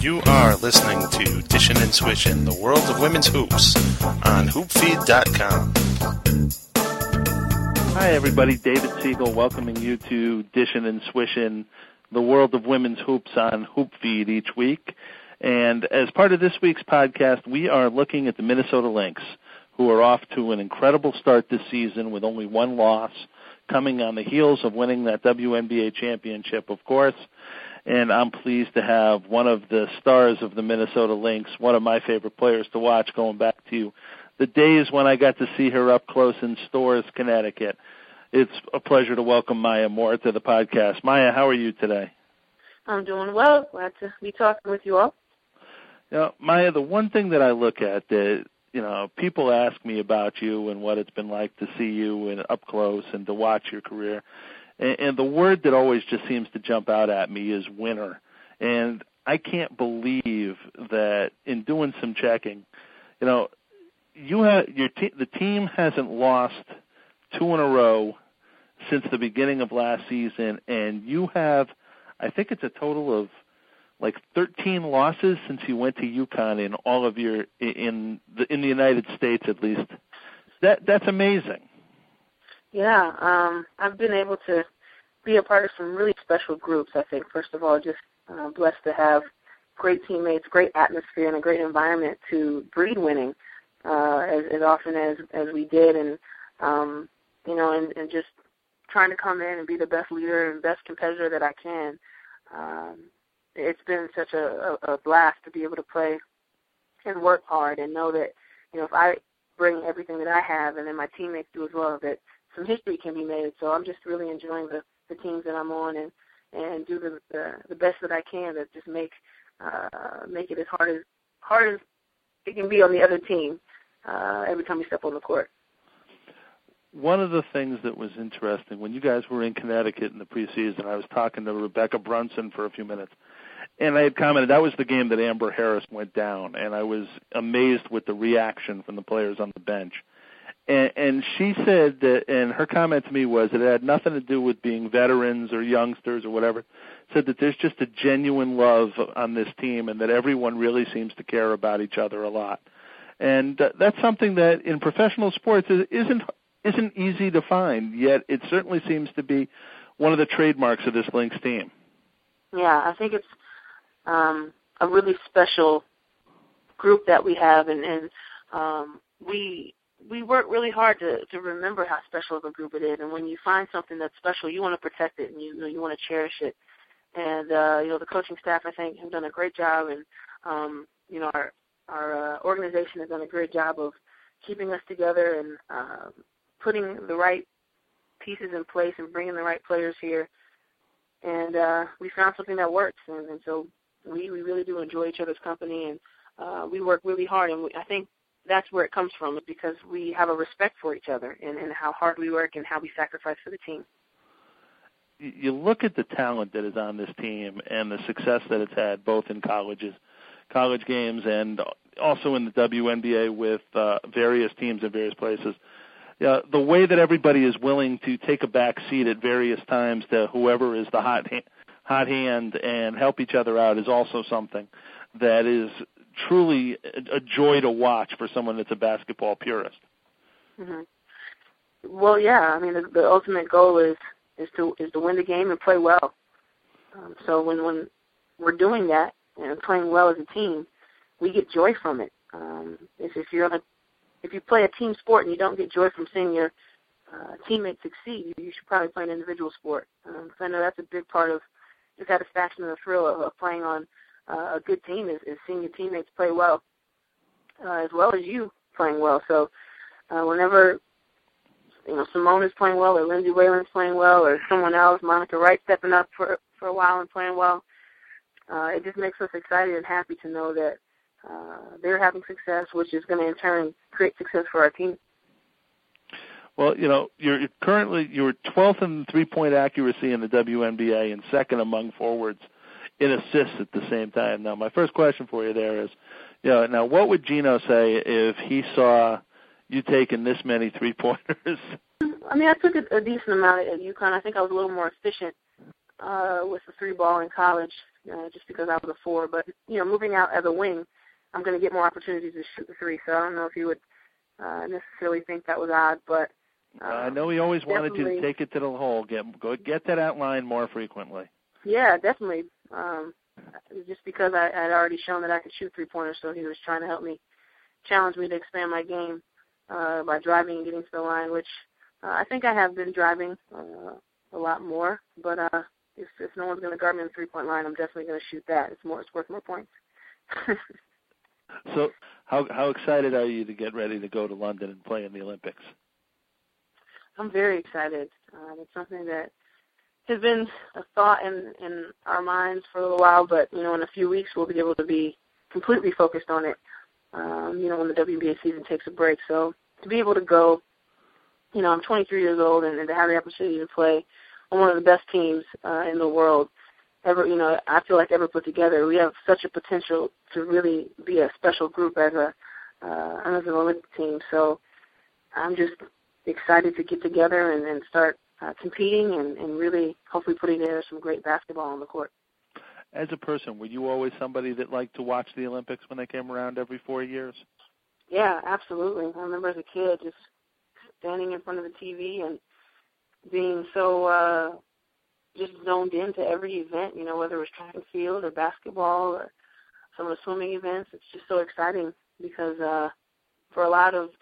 You are listening to Dishin' and Swishin', the world of women's hoops, on hoopfeed.com. Hi, everybody. David Siegel welcoming you to Dishin' and Swishin', the world of women's hoops on Hoopfeed each week. And as part of this week's podcast, we are looking at the Minnesota Lynx, who are off to an incredible start this season with only one loss, coming on the heels of winning that WNBA championship, of course. And I'm pleased to have one of the stars of the Minnesota Lynx, one of my favorite players to watch, going back to the days when I got to see her up close in Storrs, Connecticut. It's a pleasure to welcome Maya Moore to the podcast. Maya, how are you today? I'm doing well. Glad to be talking with you all. You know, Maya, the one thing that I look at that, people ask me about you and what it's been like to see you and up close and to watch your career. And the word that always just seems to jump out at me is winner. And I can't believe that in doing some checking, the team hasn't lost two in a row since the beginning of last season, and you have, I think it's a total of like 13 losses since you went to UConn in all of your in the United States, at least. That's amazing. Yeah, I've been able to be a part of some really special groups, I think. First of all, just blessed to have great teammates, great atmosphere, and a great environment to breed winning as often as we did. And, and just trying to come in and be the best leader and best competitor that I can. It's been such a blast to be able to play and work hard and know that, if I bring everything that I have and then my teammates do as well, that some history can be made. So I'm just really enjoying the teams that I'm on and do the best that I can to just make it as hard as it can be on the other team every time we step on the court. One of the things that was interesting, when you guys were in Connecticut in the preseason, I was talking to Rebecca Brunson for a few minutes, and I had commented that was the game that Amber Harris went down, and I was amazed with the reaction from the players on the bench. And she said that, and her comment to me was that it had nothing to do with being veterans or youngsters or whatever, said that there's just a genuine love on this team and that everyone really seems to care about each other a lot. And that's something that in professional sports isn't easy to find, yet it certainly seems to be one of the trademarks of this Lynx team. Yeah, I think it's a really special group that we have, and we work really hard to remember how special of a group it is. And when you find something that's special, you want to protect it and you want to cherish it. And the coaching staff, I think, have done a great job, and our organization has done a great job of keeping us together and putting the right pieces in place and bringing the right players here. And we found something that works, and so we really do enjoy each other's company, and we work really hard. And I think that's where it comes from, because we have a respect for each other and how hard we work and how we sacrifice for the team. You look at the talent that is on this team and the success that it's had both in college games, and also in the WNBA with various teams in various places. The way that everybody is willing to take a back seat at various times to whoever is the hot hand and help each other out is also something that is truly a joy to watch for someone that's a basketball purist. Mm-hmm. Well, yeah. I mean, the ultimate goal is to win the game and play well. So when we're doing that and playing well as a team, we get joy from it. If you play a team sport and you don't get joy from seeing your teammates succeed, you should probably play an individual sport. Because I know that's a big part of the satisfaction and the thrill of playing on a good team is seeing your teammates play well as you playing well. So whenever Simone is playing well, or Lindsay Whalen's playing well, or someone else, Monica Wright stepping up for a while and playing well, it just makes us excited and happy to know that they're having success, which is going to in turn create success for our team. Well, you're 12th in three-point accuracy in the WNBA and second among forwards in assists at the same time. Now, my first question for you there is, now what would Gino say if he saw you taking this many three-pointers? I mean, I took a decent amount at UConn. I think I was a little more efficient with the 3-ball in college, just because I was a 4. But, moving out as a wing, I'm going to get more opportunities to shoot the 3. So I don't know if you would necessarily think that was odd, but I know he always wanted you to take it to the hole, get to that line more frequently. Yeah, definitely. Just because I had already shown that I could shoot 3-pointers, so he was trying to help me, challenge me to expand my game by driving and getting to the line, which I think I have been driving a lot more. But if no one's going to guard me on the 3-point line, I'm definitely going to shoot that. It's worth more points. So how excited are you to get ready to go to London and play in the Olympics? I'm very excited. It's something that has been a thought in our minds for a little while, but, in a few weeks we'll be able to be completely focused on it, when the WNBA season takes a break. So to be able to go, I'm 23 years old, and to have the opportunity to play on one of the best teams in the world ever, I feel like ever put together. We have such a potential to really be a special group as an Olympic team. So I'm just excited to get together and start competing and really hopefully putting together some great basketball on the court. As a person, were you always somebody that liked to watch the Olympics when they came around every 4 years? Yeah, absolutely. I remember as a kid just standing in front of the TV and being so just zoned into every event, whether it was track and field or basketball or some of the swimming events. It's just so exciting because for a lot of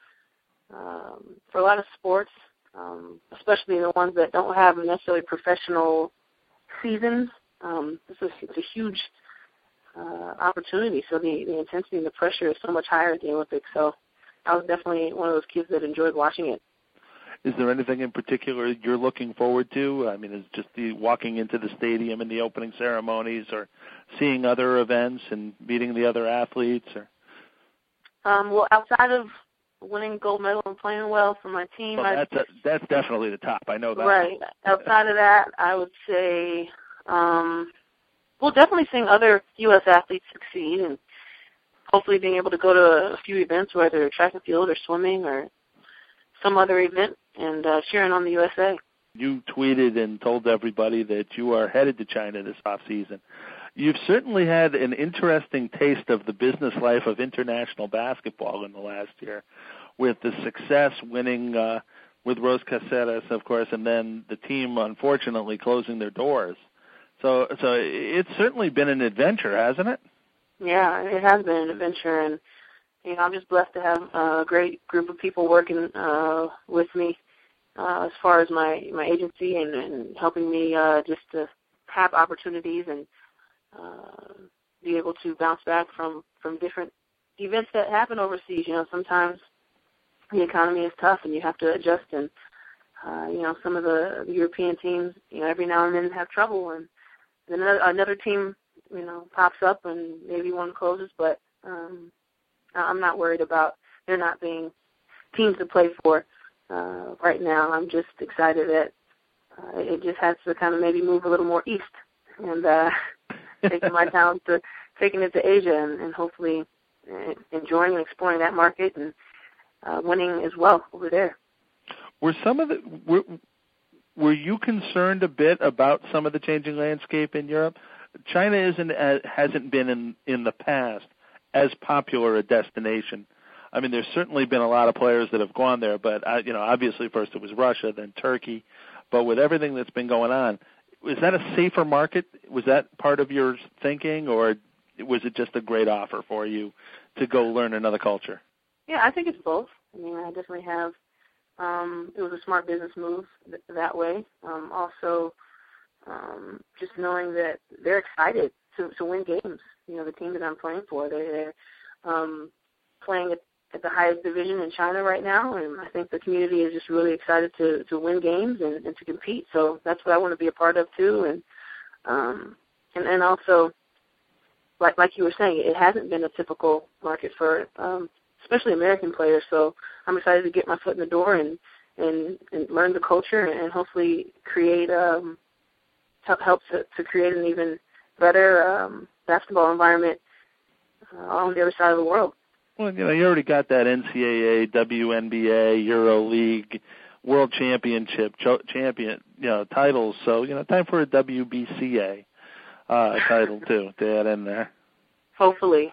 sports, especially the ones that don't have necessarily professional seasons, it's a huge opportunity. So the intensity and the pressure is so much higher at the Olympics. So I was definitely one of those kids that enjoyed watching it. Is there anything in particular you're looking forward to? I mean, is just the walking into the stadium and the opening ceremonies, or seeing other events and meeting the other athletes? Or well, outside of winning gold medal and playing well for my team, that's definitely the top. I know that. Right. Outside of that, I would say, definitely seeing other U.S. athletes succeed, and hopefully being able to go to a few events, whether track and field or swimming or some other event, and cheering on the USA. You tweeted and told everybody that you are headed to China this off-season. You've certainly had an interesting taste of the business life of international basketball in the last year, with the success winning with Rose Caceres, of course, and then the team unfortunately closing their doors. So it's certainly been an adventure, hasn't it? Yeah, it has been an adventure, and I'm just blessed to have a great group of people working with me as far as my agency and helping me just to have opportunities and be able to bounce back from different events that happen overseas. Sometimes the economy is tough and you have to adjust, and some of the European teams, every now and then have trouble, and then another team, pops up and maybe one closes, but I'm not worried about there not being teams to play for right now. I'm just excited that it just has to kind of maybe move a little more east, and taking my talent to taking it to Asia and hopefully enjoying and exploring that market and winning as well over there. Were you concerned a bit about some of the changing landscape in Europe? China hasn't been in the past as popular a destination. I mean, there's certainly been a lot of players that have gone there, but obviously first it was Russia, then Turkey. But with everything that's been going on, was that a safer market? Was that part of your thinking, or was it just a great offer for you to go learn another culture? Yeah, I think it's both. I mean, I definitely have. It was a smart business move that way. Also, just knowing that they're excited to win games. The team that I'm playing for, they're playing at the highest division in China right now, and I think the community is just really excited to win games and to compete. So that's what I want to be a part of too. And also, like you were saying, it hasn't been a typical market for especially American players. So I'm excited to get my foot in the door and learn the culture and hopefully create help to create an even better basketball environment on the other side of the world. Well, you already got that NCAA, WNBA, EuroLeague. world championship titles. So time for a WBCA title too to add in there. Hopefully.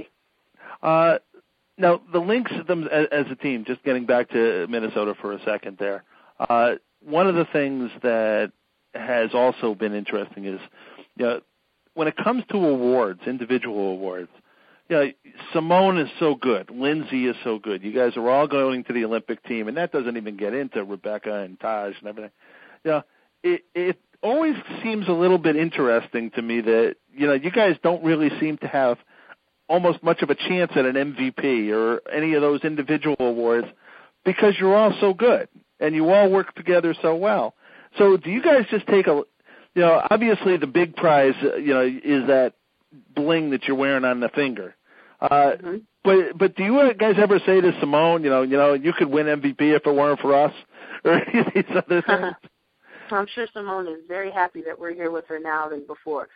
Now the Lynx as a team, just getting back to Minnesota for a second there. One of the things that has also been interesting is, when it comes to awards, individual awards, Simone is so good. Lindsay is so good. You guys are all going to the Olympic team, and that doesn't even get into Rebecca and Taj and everything. It always seems a little bit interesting to me that, you guys don't really seem to have almost much of a chance at an MVP or any of those individual awards because you're all so good and you all work together so well. So do you guys just take obviously the big prize, is that bling that you're wearing on the finger. But do you guys ever say to Simone, you could win MVP if it weren't for us, or these other things? I'm sure Simone is very happy that we're here with her now than before.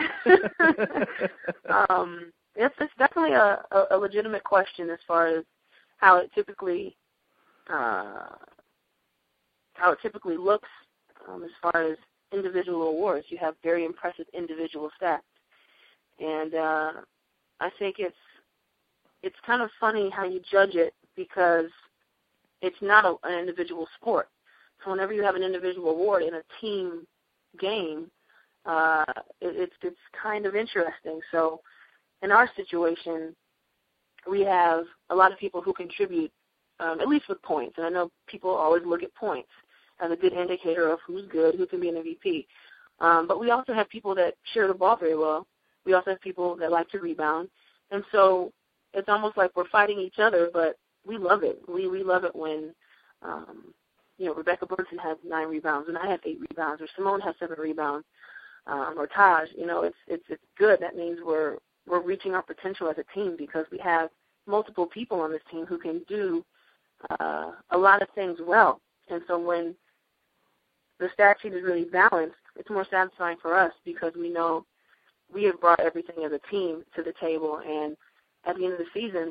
It's definitely a legitimate question as far as how it typically looks as far as individual awards. You have very impressive individual stats, and I think it's kind of funny how you judge it because it's not an individual sport. So whenever you have an individual award in a team game, it's kind of interesting. So in our situation, we have a lot of people who contribute, at least with points. And I know people always look at points as a good indicator of who's good, who can be an MVP. But we also have people that share the ball very well. We also have people that like to rebound. And so it's almost like we're fighting each other, but we love it. We love it when, Rebecca Brunson has 9 rebounds and I have 8 rebounds, or Simone has 7 rebounds, or Taj. It's good. That means we're reaching our potential as a team because we have multiple people on this team who can do a lot of things well. And so when the stat sheet is really balanced, it's more satisfying for us because we know we have brought everything as a team to the table. And at the end of the season,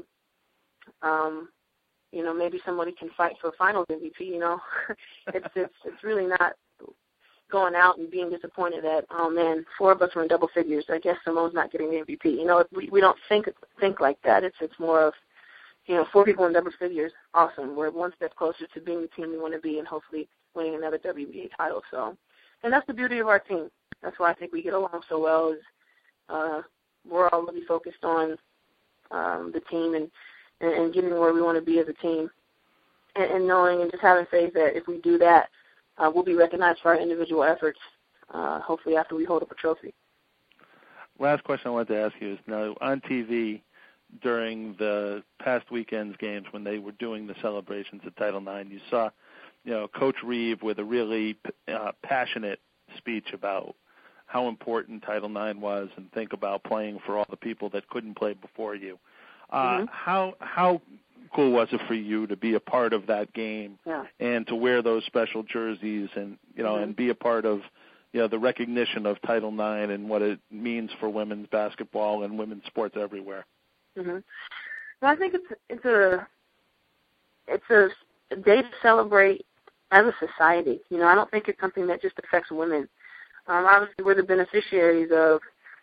maybe somebody can fight for finals MVP. It's really not going out and being disappointed that, oh man, 4 of us were in double figures. I guess Simone's not getting the MVP. We don't think like that. It's more of, 4 people in double figures, awesome. We're one step closer to being the team we want to be and hopefully winning another WBA title. So, and that's the beauty of our team. That's why I think we get along so well. Is we're all really focused on the team and getting where we want to be as a team, and knowing and just having faith that if we do that, we'll be recognized for our individual efforts, hopefully after we hold up a trophy. Last question I wanted to ask you is, now on TV during the past weekend's games when they were doing the celebrations at Title IX, you saw, Coach Reeve with a really passionate speech about how important Title IX was and think about playing for all the people that couldn't play before you. How cool was it for you to be a part of that game and to wear those special jerseys and and be a part of the recognition of Title IX and what it means for women's basketball and women's sports everywhere? Well, I think it's a day to celebrate as a society. I don't think it's something that just affects women. Obviously, we're the beneficiaries of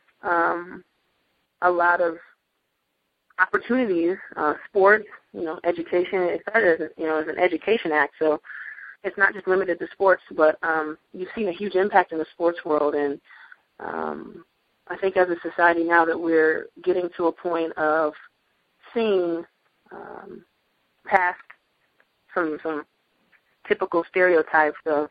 a lot of opportunities, sports, education, et cetera, as an education act. So it's not just limited to sports, but you've seen a huge impact in the sports world. And I think as a society now that we're getting to a point of seeing past some typical stereotypes of,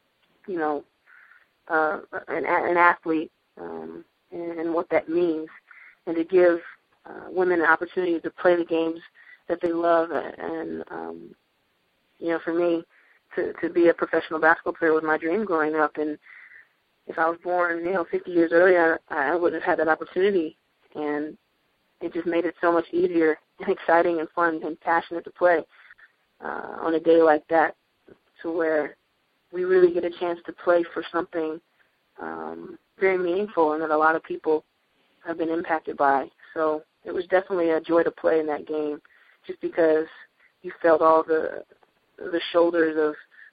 an athlete and what that means, and to give women an opportunity to play the games that they love. And, for me, to be a professional basketball player was my dream growing up. And if I was born, 50 years earlier, I wouldn't have had that opportunity. And it just made it so much easier and exciting and fun and passionate to play on a day like that, to where we really get a chance to play for something very meaningful and that a lot of people have been impacted by. So it was definitely a joy to play in that game, just because you felt all the shoulders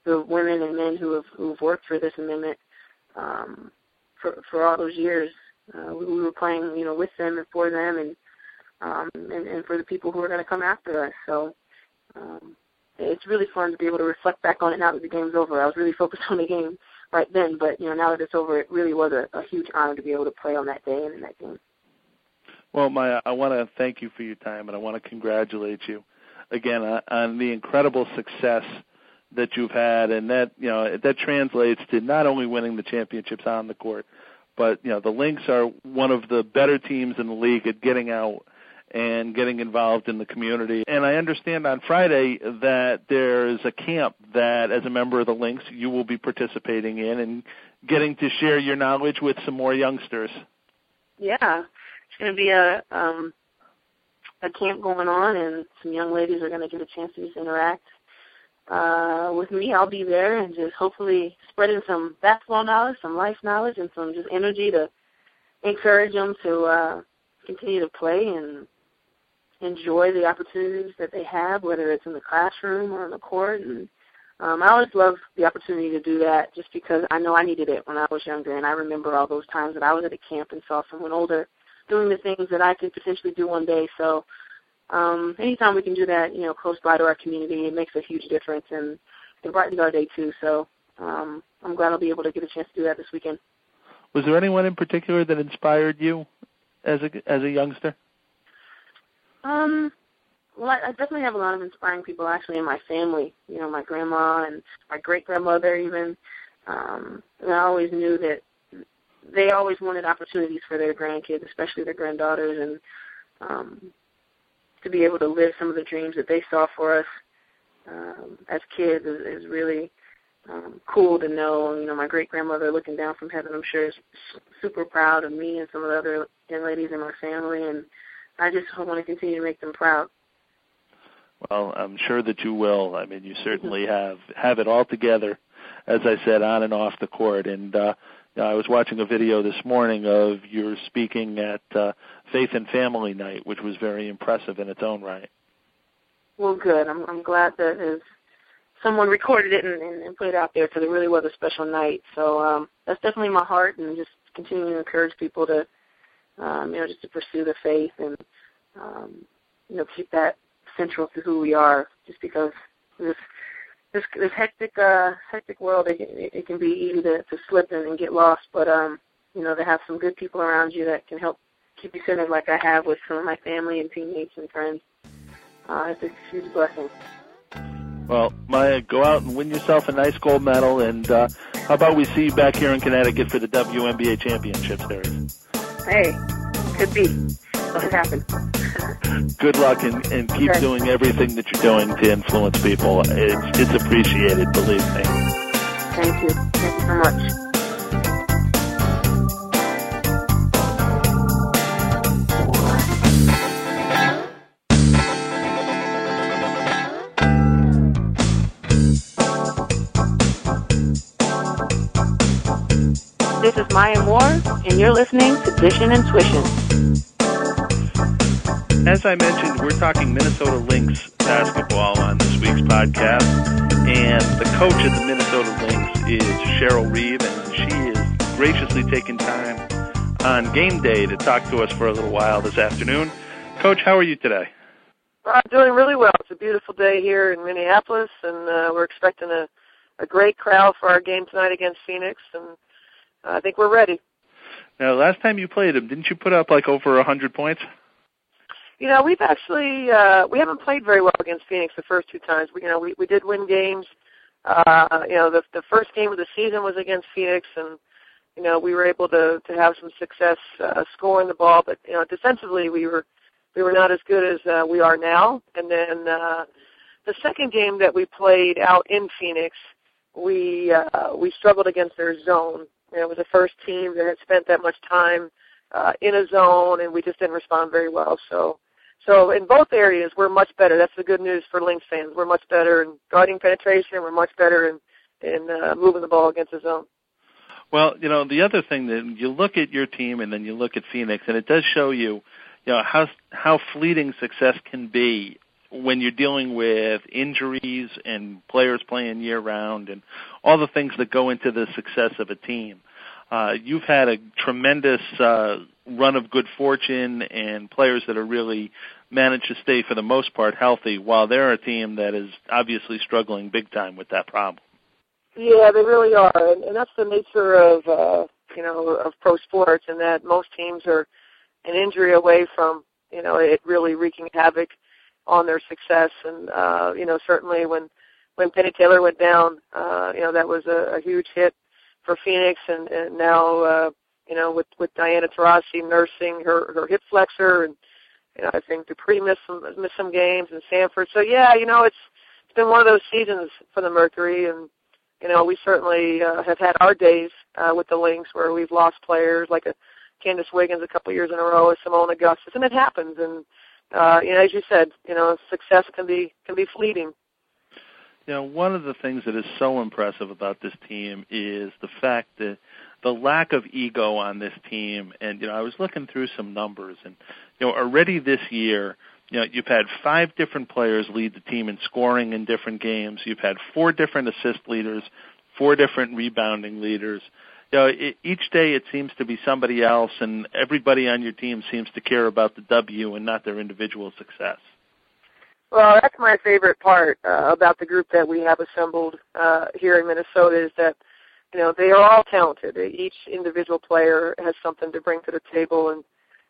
the women and men who've worked for this amendment for all those years. We were playing, with them and for them, and for the people who are going to come after us. So it's really fun to be able to reflect back on it now that the game's over. I was really focused on the game right then, but now that it's over, it really was a huge honor to be able to play on that day and in that game. Well, Maya, I want to thank you for your time, and I want to congratulate you again on the incredible success that you've had, and that translates to not only winning the championships on the court, but the Lynx are one of the better teams in the league at getting out and getting involved in the community. And I understand on Friday that there's a camp that, as a member of the Lynx, you will be participating in and getting to share your knowledge with some more youngsters. Yeah, it's going to be a camp going on, and some young ladies are going to get a chance to just interact with me. I'll be there and just hopefully spreading some basketball knowledge, some life knowledge, and some just energy to encourage them to continue to play and enjoy the opportunities that they have, whether it's in the classroom or on the court. And I always love the opportunity to do that just because I know I needed it when I was younger, and I remember all those times that I was at a camp and saw someone older doing the things that I could potentially do one day. So anytime we can do that, close by to our community, it makes a huge difference, and it brightens our day too. So I'm glad I'll be able to get a chance to do that this weekend. Was there anyone in particular that inspired you as a youngster? Well, I definitely have a lot of inspiring people actually in my family. My grandma and my great-grandmother even. And I always knew that they always wanted opportunities for their grandkids, especially their granddaughters, and to be able to live some of the dreams that they saw for us as kids is really cool to know. My great-grandmother looking down from heaven, I'm sure, is super proud of me and some of the other young ladies in my family, and I just want to continue to make them proud. Well, I'm sure that you will. I mean, you certainly have it all together, as I said, on and off the court. And I was watching a video this morning of your speaking at Faith and Family Night, which was very impressive in its own right. Well, good. I'm glad that someone recorded it and put it out there because it really was a special night. So that's definitely my heart, and just continuing to encourage people to, just to pursue the faith and, keep that central to who we are. Just because this hectic world, it can be easy to slip and get lost. But to have some good people around you that can help keep you centered, like I have with some of my family and teammates and friends, it's a huge blessing. Well, Maya, go out and win yourself a nice gold medal, and how about we see you back here in Connecticut for the WNBA Championship Series? Hey, could be. It'll happen. Good luck, and keep doing everything that you're doing to influence people. It's appreciated, believe me. Thank you. Thank you so much. This is Maya Moore, and you're listening to Dishin' and Swishin'. As I mentioned, we're talking Minnesota Lynx basketball on this week's podcast, and the coach of the Minnesota Lynx is Cheryl Reeve, and she is graciously taking time on game day to talk to us for a little while this afternoon. Coach, how are you today? I'm doing really well. It's a beautiful day here in Minneapolis, and we're expecting a great crowd for our game tonight against Phoenix, and I think we're ready. Now, last time you played them, didn't you put up like over 100 points? We've actually we haven't played very well against Phoenix the first two times. We did win games. The first game of the season was against Phoenix, and we were able to have some success scoring the ball. But defensively, we were not as good as we are now. And then the second game that we played out in Phoenix, we struggled against their zone. It was the first team that had spent that much time in a zone, and we just didn't respond very well. So in both areas, we're much better. That's the good news for Lynx fans. We're much better in guarding penetration. We're much better in moving the ball against the zone. Well, the other thing that you look at your team and then you look at Phoenix, and it does show you, how fleeting success can be when you're dealing with injuries and players playing year-round and all the things that go into the success of a team. You've had a tremendous run of good fortune and players that are really managed to stay, for the most part, healthy, while they're a team that is obviously struggling big time with that problem. Yeah, they really are, and that's the nature of of pro sports, in that most teams are an injury away from it really wreaking havoc on their success. And certainly when Penny Taylor went down, that was a huge hit for Phoenix, and now with Diana Taurasi nursing her hip flexor, and I think Dupree missed some games, and Sanford. So it's been one of those seasons for the Mercury, and we certainly have had our days with the Lynx where we've lost players like a Candace Wiggins a couple years in a row, a Simone Augustus, and it happens. And as you said, success can be fleeting. One of the things that is so impressive about this team is the fact that the lack of ego on this team. And I was looking through some numbers, and already this year, you've had 5 different players lead the team in scoring in different games. You've had 4 different assist leaders, 4 different rebounding leaders. Each day it seems to be somebody else, and everybody on your team seems to care about the W and not their individual success. Well, that's my favorite part about the group that we have assembled here in Minnesota, is that they are all talented. Each individual player has something to bring to the table, and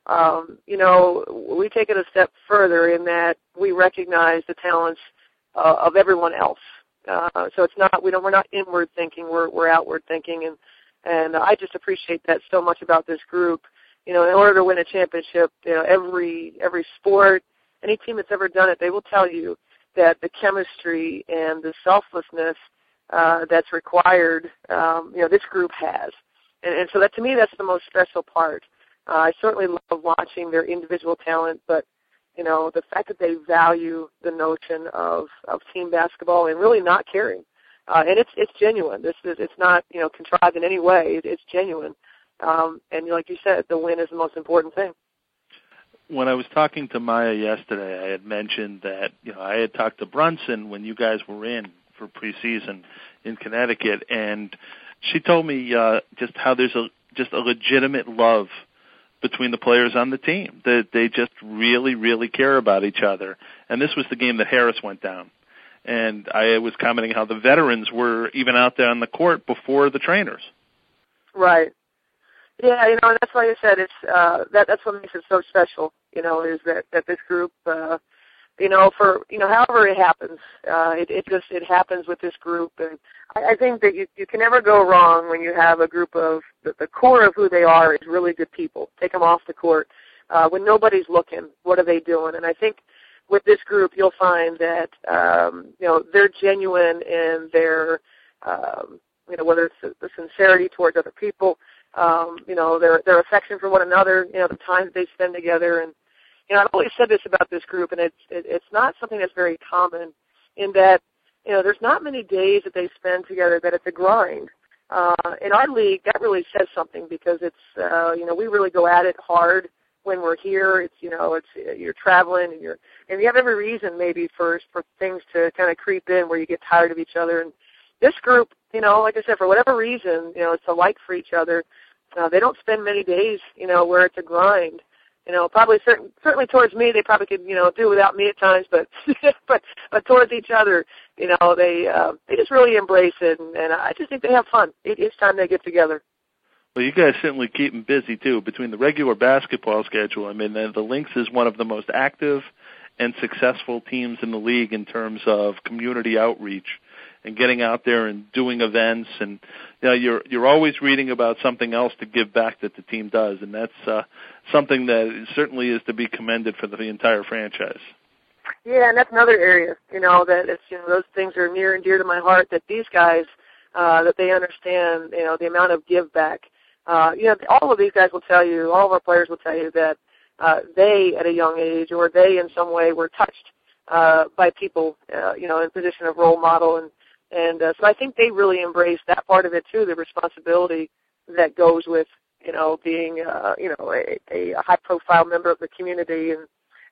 we take it a step further in that we recognize the talents of everyone else. So it's not we're not inward thinking, we're outward thinking, and I just appreciate that so much about this group. In order to win a championship, every sport, any team that's ever done it, they will tell you that the chemistry and the selflessness that's required, this group has. And so that, to me, that's the most special part. I certainly love watching their individual talent, but, the fact that they value the notion of team basketball and really not caring. And it's genuine. It's not, contrived in any way. It's genuine. And like you said, the win is the most important thing. When I was talking to Maya yesterday, I had mentioned that, I had talked to Brunson when you guys were in for preseason in Connecticut, and she told me just how there's a legitimate love between the players on the team, that they just really, really care about each other. And this was the game that Harris went down. And I was commenting how the veterans were even out there on the court before the trainers. Right. Yeah, and that's why I said it's that's what makes it so special, is that this group, for however it happens, it happens with this group. And I think that you can never go wrong when you have a group of, the core of who they are is really good people. Take them off the court. When nobody's looking, what are they doing? And I think with this group, you'll find that, they're genuine in their, whether it's the sincerity towards other people, their affection for one another, the time that they spend together. And, I've always said this about this group, and it's not something that's very common, in that, there's not many days that they spend together that it's a grind. In our league, that really says something, because it's, we really go at it hard when we're here. It's, you're traveling, and you have every reason maybe for things to kind of creep in where you get tired of each other. And this group, like I said, for whatever reason, it's a like for each other. They don't spend many days, where it's a grind. Probably certainly towards me, they probably could, do without me at times, but but towards each other, they just really embrace it, and I just think they have fun each time they get together. Well, you guys certainly keep them busy too. Between the regular basketball schedule, the Lynx is one of the most active and successful teams in the league in terms of community outreach and getting out there and doing events, and you're always reading about something else to give back that the team does, and that's something that certainly is to be commended for the entire franchise. Yeah, and that's another area, that it's, those things are near and dear to my heart, that these guys, that they understand, the amount of give back. All of these guys will tell you, all of our players will tell you that they, at a young age, or they in some way were touched by people, in position of role model, and so I think they really embrace that part of it too, the responsibility that goes with, being, a high-profile member of the community,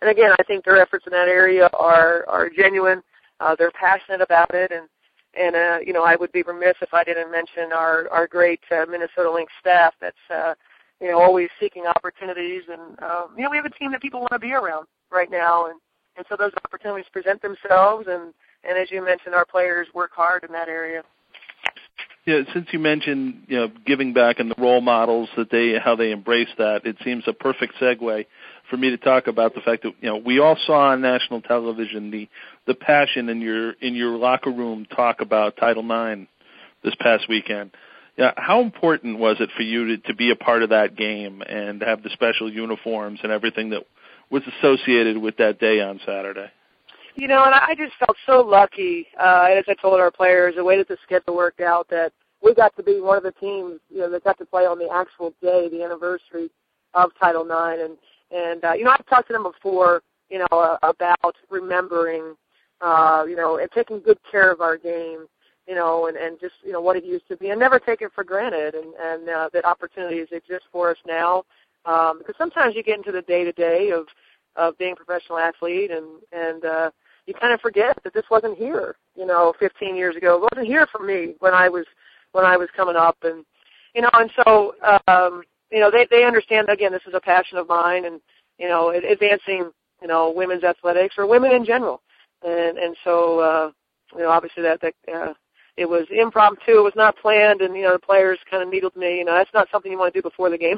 again, I think their efforts in that area are genuine. They're passionate about it, and I would be remiss if I didn't mention our great Minnesota Lynx staff that's always seeking opportunities, and we have a team that people want to be around right now, and so those opportunities present themselves, and as you mentioned, our players work hard in that area. Yeah, since you mentioned giving back and the role models how they embrace that, it seems a perfect segue for me to talk about the fact that we all saw on national television the passion in your locker room talk about Title IX this past weekend. Yeah, how important was it for you to be a part of that game and have the special uniforms and everything that was associated with that day on Saturday? And I just felt so lucky, as I told our players, the way that the schedule worked out, that we got to be one of the teams, that got to play on the actual day, the anniversary of Title IX. And I've talked to them before, about remembering, and taking good care of our game, and just, what it used to be, and never take it for granted, and that opportunities exist for us now. Because sometimes you get into the day-to-day of being a professional athlete, and you kind of forget that this wasn't here, 15 years ago. It wasn't here for me when I was coming up, and so they understand, again, this is a passion of mine, and advancing women's athletics or women in general, and so obviously that it was impromptu, it was not planned, and the players kind of needled me. That's not something you want to do before the game.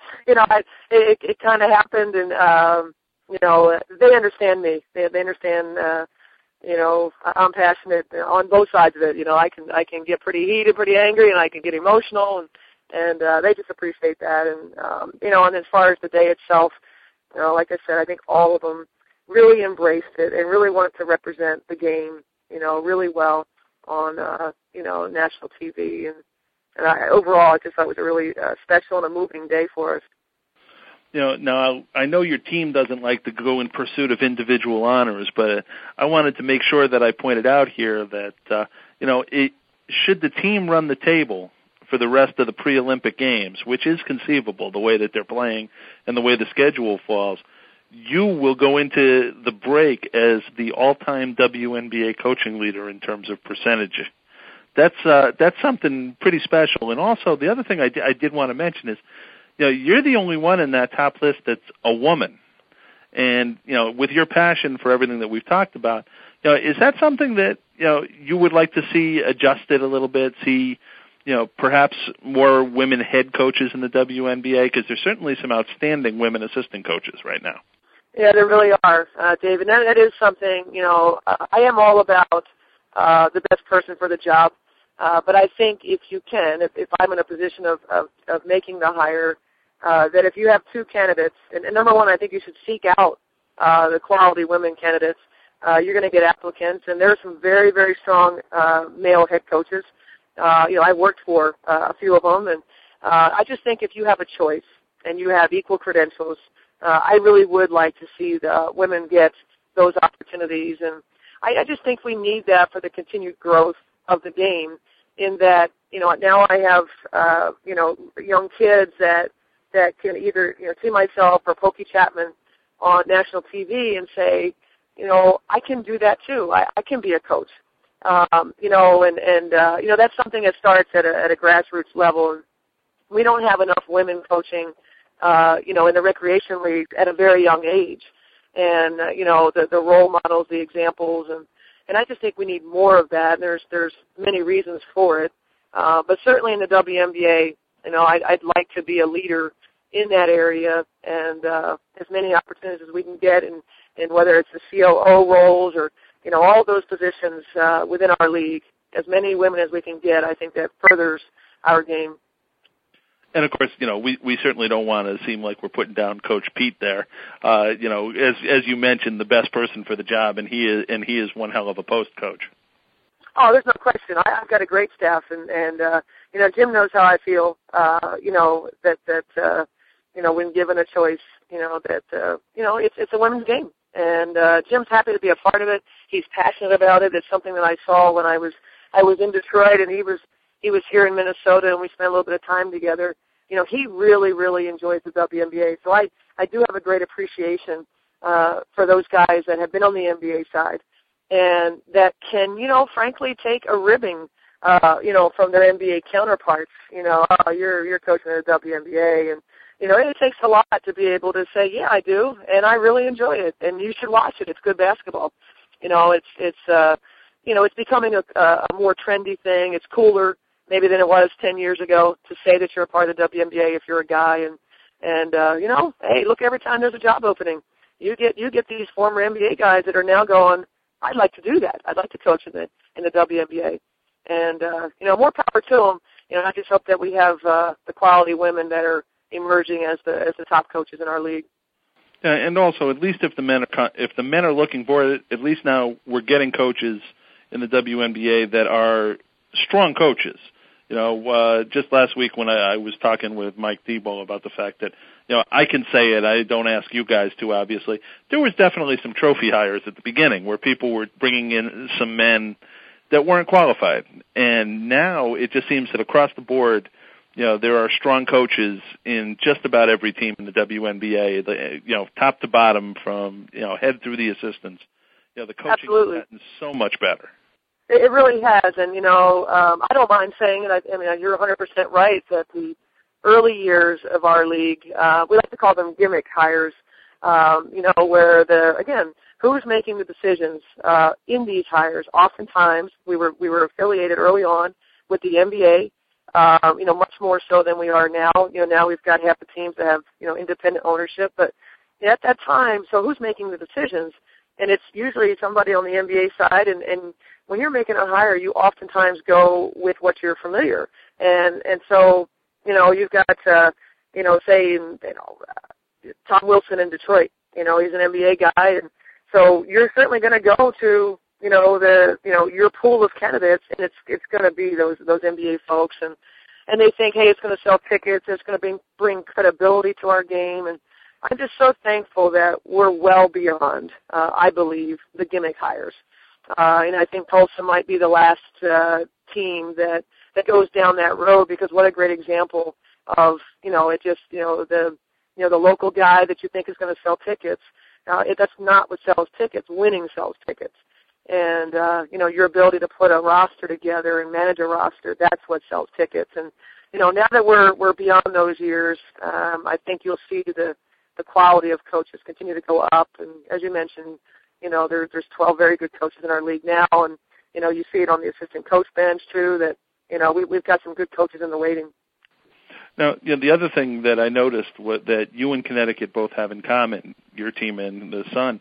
It kind of happened, and they understand me. They understand. I'm passionate on both sides of it. I can get pretty heated, pretty angry, and I can get emotional, and they just appreciate that. And as far as the day itself, like I said, I think all of them really embraced it and really wanted to represent the game, really well on national TV. And overall, I just thought it was a really special and a moving day for us. Now I know your team doesn't like to go in pursuit of individual honors, but I wanted to make sure that I pointed out here that, should the team run the table for the rest of the pre-Olympic Games, which is conceivable, the way that they're playing and the way the schedule falls, you will go into the break as the all-time WNBA coaching leader in terms of percentage. That's something pretty special. And also, the other thing I did want to mention is, you're the only one in that top list that's a woman. And, with your passion for everything that we've talked about, is that something that, you would like to see adjusted a little bit, see, perhaps more women head coaches in the WNBA? Because there's certainly some outstanding women assistant coaches right now. Yeah, there really are, David. And that is something, I am all about the best person for the job. But I think if you can, if I'm in a position of making the hire, that if you have two candidates, and number one, I think you should seek out the quality women candidates. You're going to get applicants, and there are some very, very strong male head coaches. I've worked for a few of them, and I just think if you have a choice and you have equal credentials, I really would like to see the women get those opportunities. And I just think we need that for the continued growth of the game, in that, now I have, young kids that can either, see myself or Pokey Chapman on national TV and say, I can do that too. I can be a coach. That's something that starts at a grassroots level. We don't have enough women coaching, in the recreation league at a very young age. And, the role models, the examples, and I just think we need more of that. There's many reasons for it. But certainly in the WNBA, I'd like to be a leader in that area, and as many opportunities as we can get, and whether it's the COO roles or, all those positions within our league, as many women as we can get, I think that furthers our game. And of course, we certainly don't want to seem like we're putting down Coach Pete there. As you mentioned, the best person for the job, and he is one hell of a post coach. Oh, there's no question. I've got a great staff, and Jim knows how I feel. When given a choice, it's a women's game, and Jim's happy to be a part of it. He's passionate about it. It's something that I saw when I was in Detroit, and he was here in Minnesota, and we spent a little bit of time together. He really, really enjoys the WNBA. So I do have a great appreciation for those guys that have been on the NBA side and that can, frankly take a ribbing, from their NBA counterparts. You're coaching in the WNBA, and it takes a lot to be able to say, yeah, I do, and I really enjoy it, and you should watch it. It's good basketball. It's becoming a more trendy thing. It's cooler maybe than it was 10 years ago to say that you're a part of the WNBA if you're a guy, and hey, look, every time there's a job opening, you get these former NBA guys that are now going, I'd like to do that. I'd like to coach in the WNBA. And, more power to them. I just hope that we have the quality women that are emerging as the top coaches in our league. And also, at least if the men are looking for it, at least now we're getting coaches in the WNBA that are strong coaches. Just last week when I was talking with Mike Thibault about the fact that, I can say it, I don't ask you guys to, obviously. There was definitely some trophy hires at the beginning where people were bringing in some men that weren't qualified. And now it just seems that across the board, there are strong coaches in just about every team in the WNBA, top to bottom from, head through the assistants. The coaching Absolutely. has gotten so much better. It really has, and I don't mind saying it. I mean, you're 100% right that the early years of our league, we like to call them gimmick hires. Where who's making the decisions in these hires? Oftentimes, we were affiliated early on with the NBA, much more so than we are now. Now we've got half the teams that have independent ownership, but at that time, so who's making the decisions? And it's usually somebody on the NBA side, and when you're making a hire, you oftentimes go with what you're familiar. And so, you've got, Tom Wilson in Detroit. He's an NBA guy, and so you're certainly going to go to, your pool of candidates, and it's going to be those NBA folks, and they think, hey, it's going to sell tickets, it's going to bring credibility to our game, and I'm just so thankful that we're well beyond, I believe, the gimmick hires. And I think Tulsa might be the last team that goes down that road, because what a great example of, the local guy that you think is going to sell tickets. That's not what sells tickets. Winning sells tickets. And, your ability to put a roster together and manage a roster, that's what sells tickets. And, now that we're beyond those years, I think you'll see the quality of coaches continue to go up. And as you mentioned, there's 12 very good coaches in our league now, and you see it on the assistant coach bench too. That we've got some good coaches in the waiting. Now, the other thing that I noticed that you and Connecticut both have in common, your team and the Sun,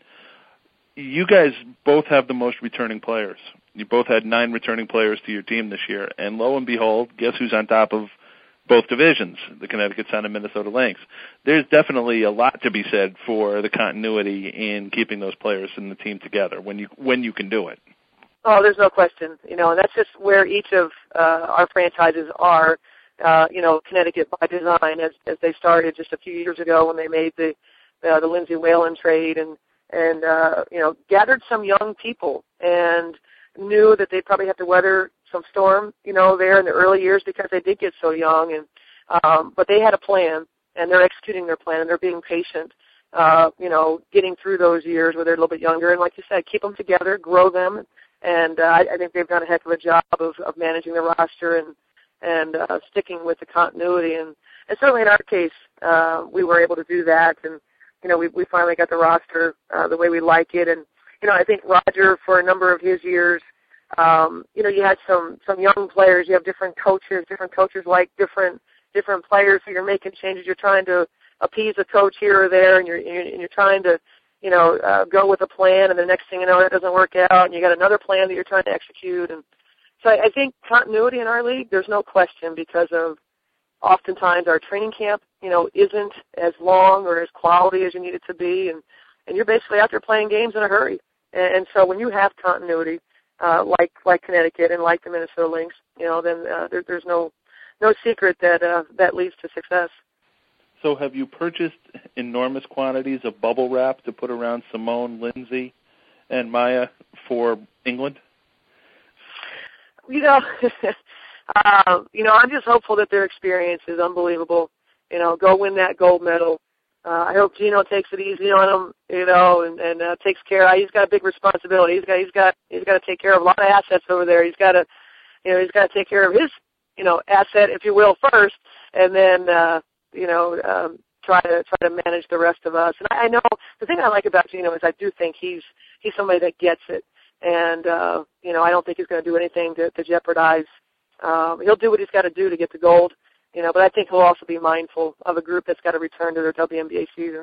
you guys both have the most returning players. You both had 9 returning players to your team this year, and lo and behold, guess who's on top of both divisions, the Connecticut Sun and Minnesota Lynx. There's definitely a lot to be said for the continuity in keeping those players in the team together when you can do it. Oh, there's no question. And that's just where each of our franchises are. Connecticut by design, as they started just a few years ago when they made the Lindsay Whalen trade and gathered some young people and knew that they'd probably have to weather some storm, there in the early years because they did get so young, and but they had a plan, and they're executing their plan, and they're being patient, getting through those years where they're a little bit younger, and like you said, keep them together, grow them, and I think they've done a heck of a job of managing the roster and sticking with the continuity, and certainly in our case, we were able to do that, and we finally got the roster the way we like it, and I think Roger, for a number of his years, you had some young players. You have different coaches like different players. So you're making changes. You're trying to appease a coach here or there, and you're trying to go with a plan. And the next thing you know, it doesn't work out, and you got another plan that you're trying to execute. And so I think continuity in our league, there's no question, because of oftentimes our training camp, isn't as long or as quality as you need it to be, and you're basically out there playing games in a hurry. And so when you have continuity, like Connecticut and like the Minnesota Lynx, then there's no secret that leads to success. So have you purchased enormous quantities of bubble wrap to put around Simone, Lindsay, and Maya for England? I'm just hopeful that their experience is unbelievable. Go win that gold medal. I hope Gino takes it easy on him, and takes care. He's got a big responsibility. He's got to take care of a lot of assets over there. He's got to take care of his, asset, if you will, first, and then, try to manage the rest of us. And I know the thing I like about Gino is I do think he's somebody that gets it, and I don't think he's going to do anything to jeopardize. He'll do what he's got to do to get the gold. But I think he'll also be mindful of a group that's got to return to their WNBA season.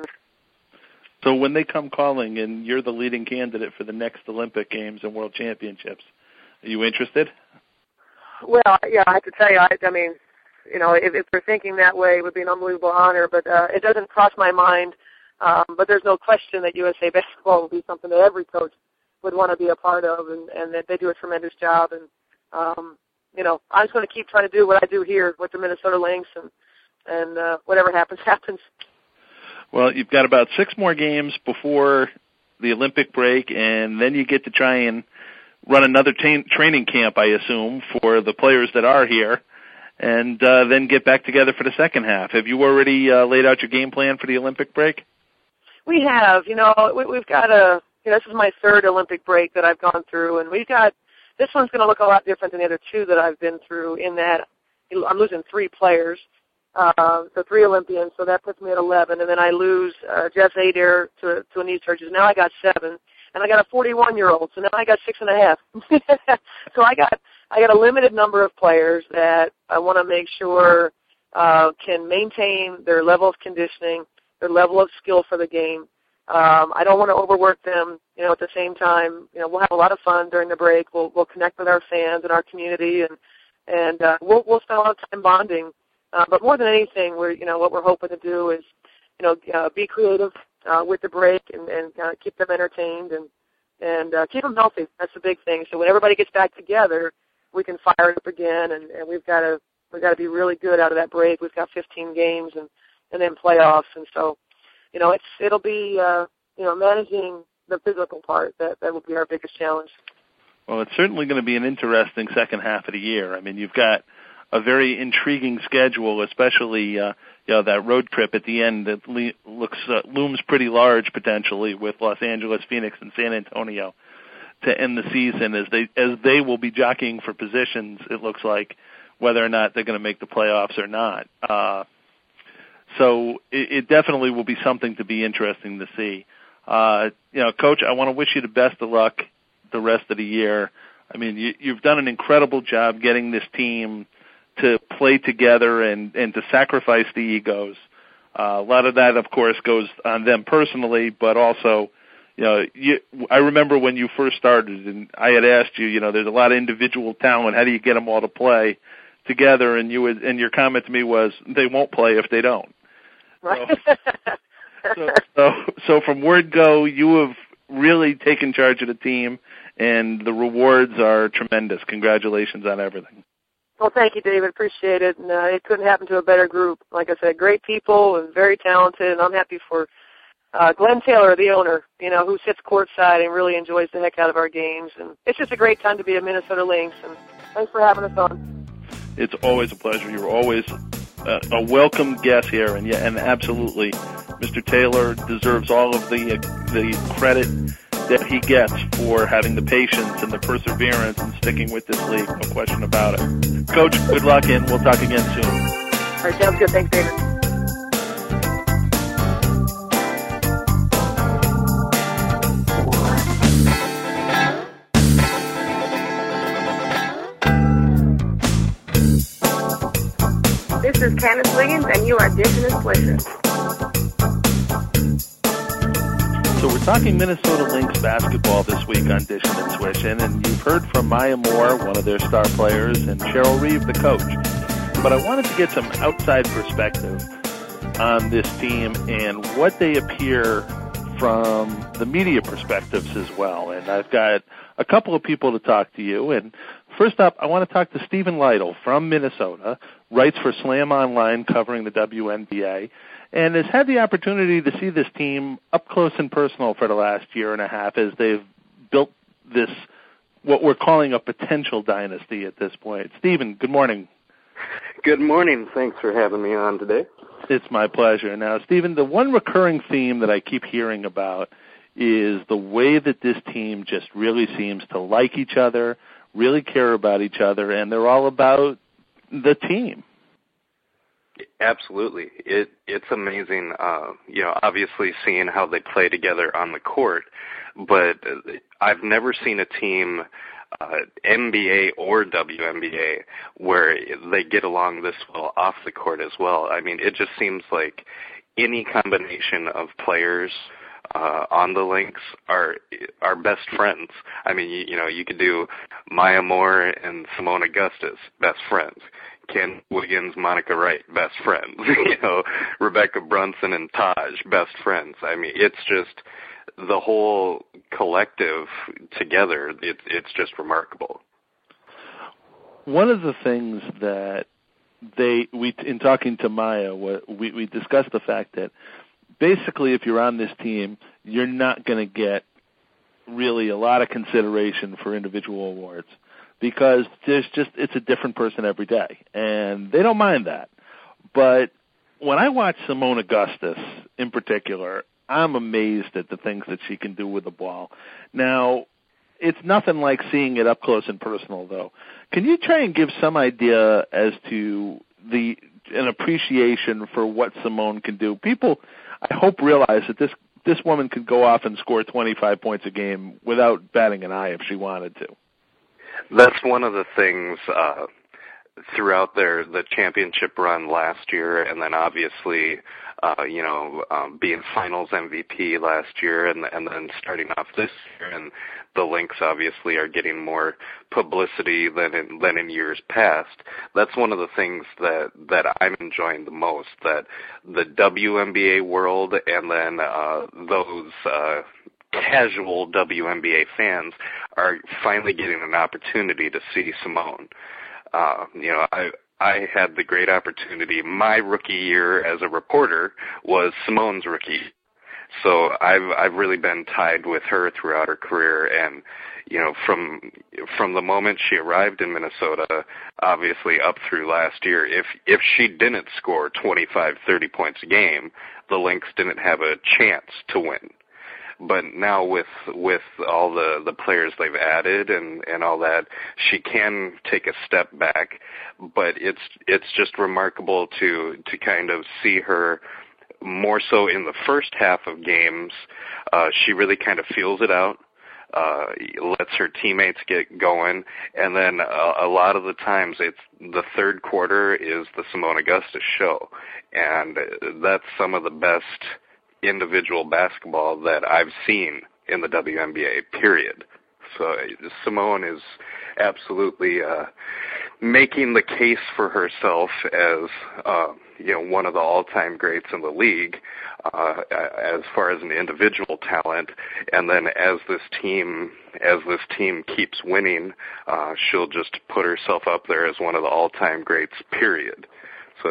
So when they come calling and you're the leading candidate for the next Olympic Games and World Championships, are you interested? Well, yeah, I have to tell you, I mean, if they're thinking that way, it would be an unbelievable honor, but it doesn't cross my mind. But there's no question that USA Basketball will be something that every coach would want to be a part of, and that they do a tremendous job. And I'm just going to keep trying to do what I do here with the Minnesota Lynx, and whatever happens, happens. Well, you've got about 6 more games before the Olympic break, and then you get to try and run another training camp, I assume, for the players that are here, and then get back together for the second half. Have you already laid out your game plan for the Olympic break? We have. We've got this is my 3rd Olympic break that I've gone through, and this one's going to look a lot different than the other 2 that I've been through in that I'm losing 3 players, so 3 Olympians, so that puts me at 11, and then I lose Jess Adair to a knee surgery. Now I got 7, and I got a 41-year-old, so now I got 6.5. So I got a limited number of players that I want to make sure can maintain their level of conditioning, their level of skill for the game. I don't want to overwork them. At the same time, we'll have a lot of fun during the break. We'll connect with our fans and our community, and we'll spend a lot of time bonding. But more than anything, what we're hoping to do is, be creative with the break and keep them entertained and keep them healthy. That's the big thing. So when everybody gets back together, we can fire it up again, and we've got to be really good out of that break. We've got 15 games and then playoffs, and so it'll be managing the physical part that will be our biggest challenge. Well, it's certainly going to be an interesting second half of the year. I mean, you've got a very intriguing schedule, especially that road trip at the end that looms pretty large potentially with Los Angeles, Phoenix, and San Antonio to end the season as they will be jockeying for positions. It looks like whether or not they're going to make the playoffs or not. So it definitely will be something to be interesting to see. Coach, I want to wish you the best of luck the rest of the year. I mean, you've done an incredible job getting this team to play together and to sacrifice the egos. A lot of that, of course, goes on them personally, but also, I remember when you first started, and I had asked you, there's a lot of individual talent. How do you get them all to play together? And your comment to me was, they won't play if they don't. Right. So from word go, you have really taken charge of the team, and the rewards are tremendous. Congratulations on everything. Well, thank you, David. Appreciate it. And it couldn't happen to a better group. Like I said, great people and very talented. And I'm happy for Glenn Taylor, the owner, who sits courtside and really enjoys the heck out of our games. And it's just a great time to be a Minnesota Lynx. And thanks for having us on. It's always a pleasure. You're always a welcome guest here, and absolutely, Mr. Taylor deserves all of the credit that he gets for having the patience and the perseverance and sticking with this league. No question about it. Coach, good luck, and we'll talk again soon. All right, sounds good. Thanks, David. This is Candace Wiggins, and you are Dishing and Swishing. So we're talking Minnesota Lynx basketball this week on Dishing and Swishing, and you've heard from Maya Moore, one of their star players, and Cheryl Reeve, the coach. But I wanted to get some outside perspective on this team and what they appear from the media perspectives as well. And I've got a couple of people to talk to you. And first up, I want to talk to Stephen Lytle from Minnesota, writes for Slam Online covering the WNBA, and has had the opportunity to see this team up close and personal for the last year and a half as they've built this, what we're calling a potential dynasty at this point. Stephen, good morning. Good morning. Thanks for having me on today. It's my pleasure. Now, Stephen, the one recurring theme that I keep hearing about is the way that this team just really seems to like each other, really care about each other, and they're all about the team. Absolutely. It's amazing, obviously seeing how they play together on the court, but I've never seen a team, NBA or WNBA, where they get along this well off the court as well. I mean, it just seems like any combination of players on the links are best friends. I mean, you could do Maya Moore and Simone Augustus, best friends. Ken Wiggins, Monica Wright, best friends. Rebecca Brunson and Taj, best friends. I mean, it's just the whole collective together. It's just remarkable. One of the things that in talking to Maya, we discussed the fact that basically if you're on this team, you're not going to get really a lot of consideration for individual awards, because it's a different person every day, and they don't mind that. But when I watch Simone Augustus in particular, I'm amazed at the things that she can do with the ball. Now, it's nothing like seeing it up close and personal, though. Can you try and give some idea as to an appreciation for what Simone can do? People, I hope, realize that this woman could go off and score 25 points a game without batting an eye if she wanted to. That's one of the things throughout the championship run last year, and then obviously, being finals MVP last year, and then starting off this year, and the Lynx obviously are getting more publicity than in years past. That's one of the things that I'm enjoying the most, that the WNBA world and then those casual WNBA fans are finally getting an opportunity to see Simone. I had the great opportunity. My rookie year as a reporter was Simone's rookie. So I've really been tied with her throughout her career, and from the moment she arrived in Minnesota, obviously up through last year, if she didn't score 25, 30 points a game, the Lynx didn't have a chance to win. But now with all the players they've added and all that, she can take a step back. But it's just remarkable to kind of see her more so in the first half of games. She really kind of feels it out, lets her teammates get going, and then a lot of the times it's the third quarter is the Simone Augustus show, and that's some of the best individual basketball that I've seen in the WNBA, period. So Simone is absolutely making the case for herself as one of the all-time greats in the league as far as an individual talent. And then as this team keeps winning, she'll just put herself up there as one of the all-time greats, period. So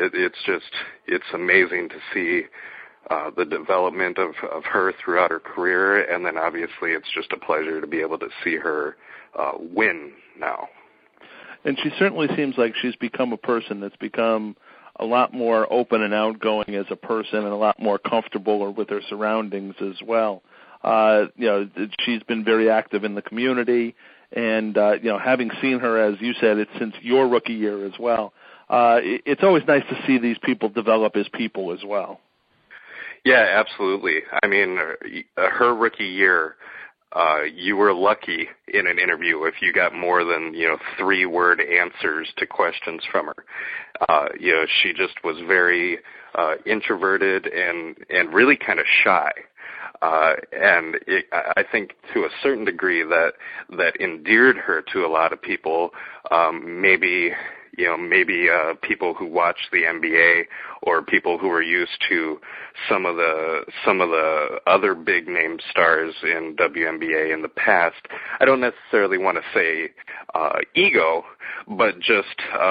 it's amazing to see the development of her throughout her career, and then obviously it's just a pleasure to be able to see her win now. And she certainly seems like she's become a person that's become a lot more open and outgoing as a person, and a lot more comfortable with her surroundings as well. She's been very active in the community, and having seen her, as you said, it's since your rookie year as well. It's always nice to see these people develop as people as well. Yeah, absolutely. I mean, her rookie year, you were lucky in an interview if you got more than 3-word answers to questions from her. She just was very introverted and really kind of shy. And I think to a certain degree that endeared her to a lot of people. Maybe people who watch the NBA, or people who are used to some of the other big name stars in WNBA in the past. I don't necessarily want to say ego, but just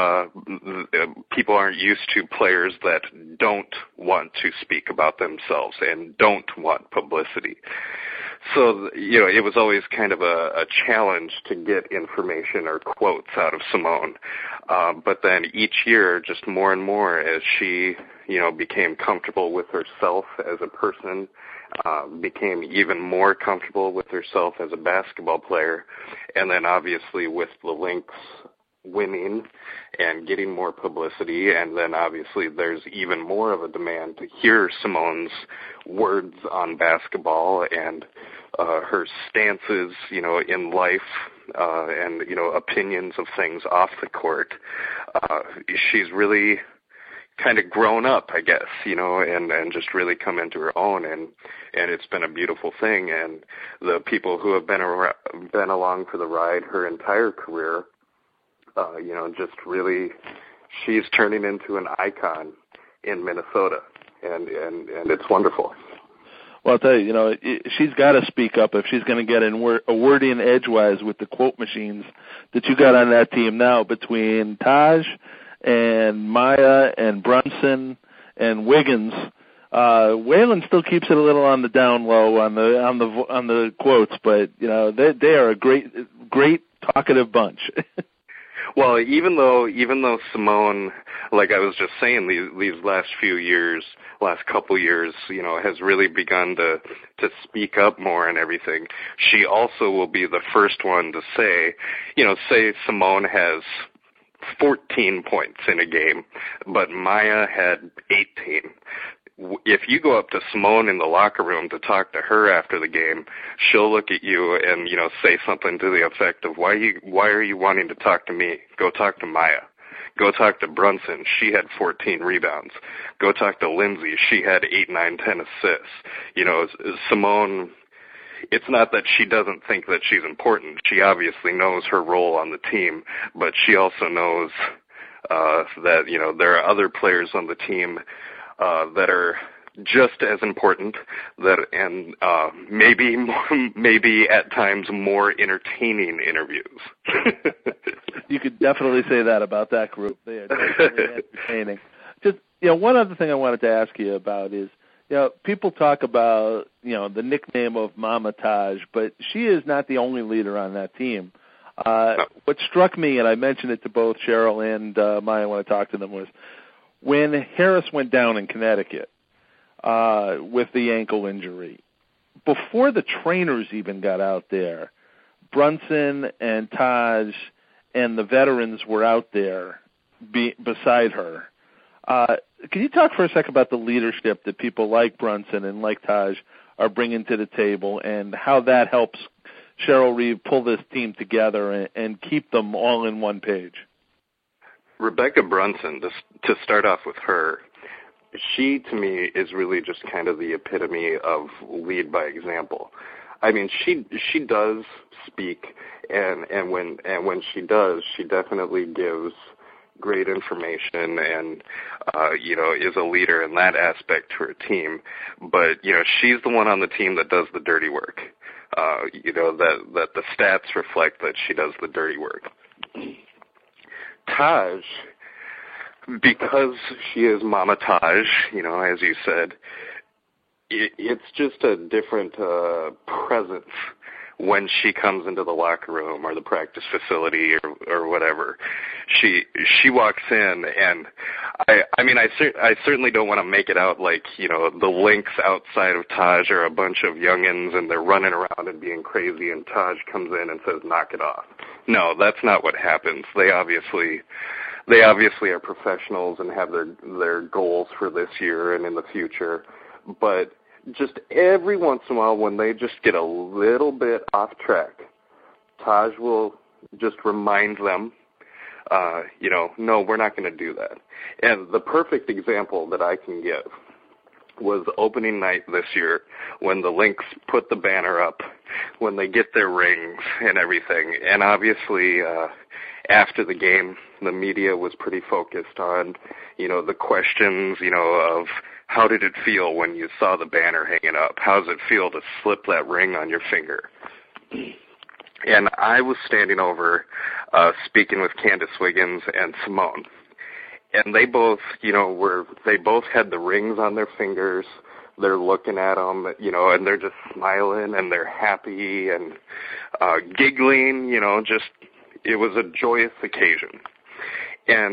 people aren't used to players that don't want to speak about themselves and don't want publicity. So, it was always kind of a challenge to get information or quotes out of Simone. But then each year, just more and more, as she became comfortable with herself as a person, became even more comfortable with herself as a basketball player, and then obviously with the Lynx winning and getting more publicity, and then obviously there's even more of a demand to hear Simone's words on basketball and her stances, in life, and, opinions of things off the court. She's really kind of grown up, I guess, and just really come into her own, and it's been a beautiful thing. And the people who have been along for the ride her entire career, just really, she's turning into an icon in Minnesota, and it's wonderful. Well, I'll tell you, she's got to speak up if she's going to get a word in edgewise with the quote machines that you got on that team now between Taj and Maya and Brunson and Wiggins. Whalen still keeps it a little on the down low on the quotes, but they are a great talkative bunch. Well, even though Simone, like I was just saying, these last couple years, has really begun to speak up more and everything, she also will be the first one to say Simone has 14 points in a game, but Maya had 18. If you go up to Simone in the locker room to talk to her after the game, she'll look at you and, say something to the effect of, why are you wanting to talk to me? Go talk to Maya. Go talk to Brunson. She had 14 rebounds. Go talk to Lindsay. She had 8, 9, 10 assists. Simone, it's not that she doesn't think that she's important. She obviously knows her role on the team, but she also knows that, there are other players on the team that are just as important, and maybe at times more entertaining interviews. You could definitely say that about that group. They are definitely entertaining. Just one other thing I wanted to ask you about is, people talk about the nickname of Mama Taj, but she is not the only leader on that team. What struck me, and I mentioned it to both Cheryl and Maya when I talked to them, was when Harris went down in Connecticut with the ankle injury, before the trainers even got out there, Brunson and Taj and the veterans were out there beside her. Can you talk for a second about the leadership that people like Brunson and like Taj are bringing to the table and how that helps Cheryl Reeve pull this team together and keep them all in one page? Rebecca Brunson, to start off with her, she, to me, is really just kind of the epitome of lead by example. I mean, she does speak, and when she does, she definitely gives great information and, is a leader in that aspect to her team. But, she's the one on the team that does the dirty work. That the stats reflect that she does the dirty work. Taj, because she is Mama Taj, as you said, it's just a different presence when she comes into the locker room or the practice facility or whatever. She walks in, and I certainly don't want to make it out like, the Lynx outside of Taj are a bunch of youngins and they're running around and being crazy, and Taj comes in and says, knock it off. No, that's not what happens. They obviously are professionals and have their goals for this year and in the future. But just every once in a while, when they just get a little bit off track, Taj will just remind them, no, we're not going to do that. And the perfect example that I can give was opening night this year when the Lynx put the banner up, when they get their rings and everything. And obviously, after the game, the media was pretty focused on, the questions, of how did it feel when you saw the banner hanging up? How does it feel to slip that ring on your finger? And I was standing over speaking with Candace Wiggins and Simone. And they both, they both had the rings on their fingers. They're looking at them, and they're just smiling and they're happy and giggling, it was a joyous occasion. And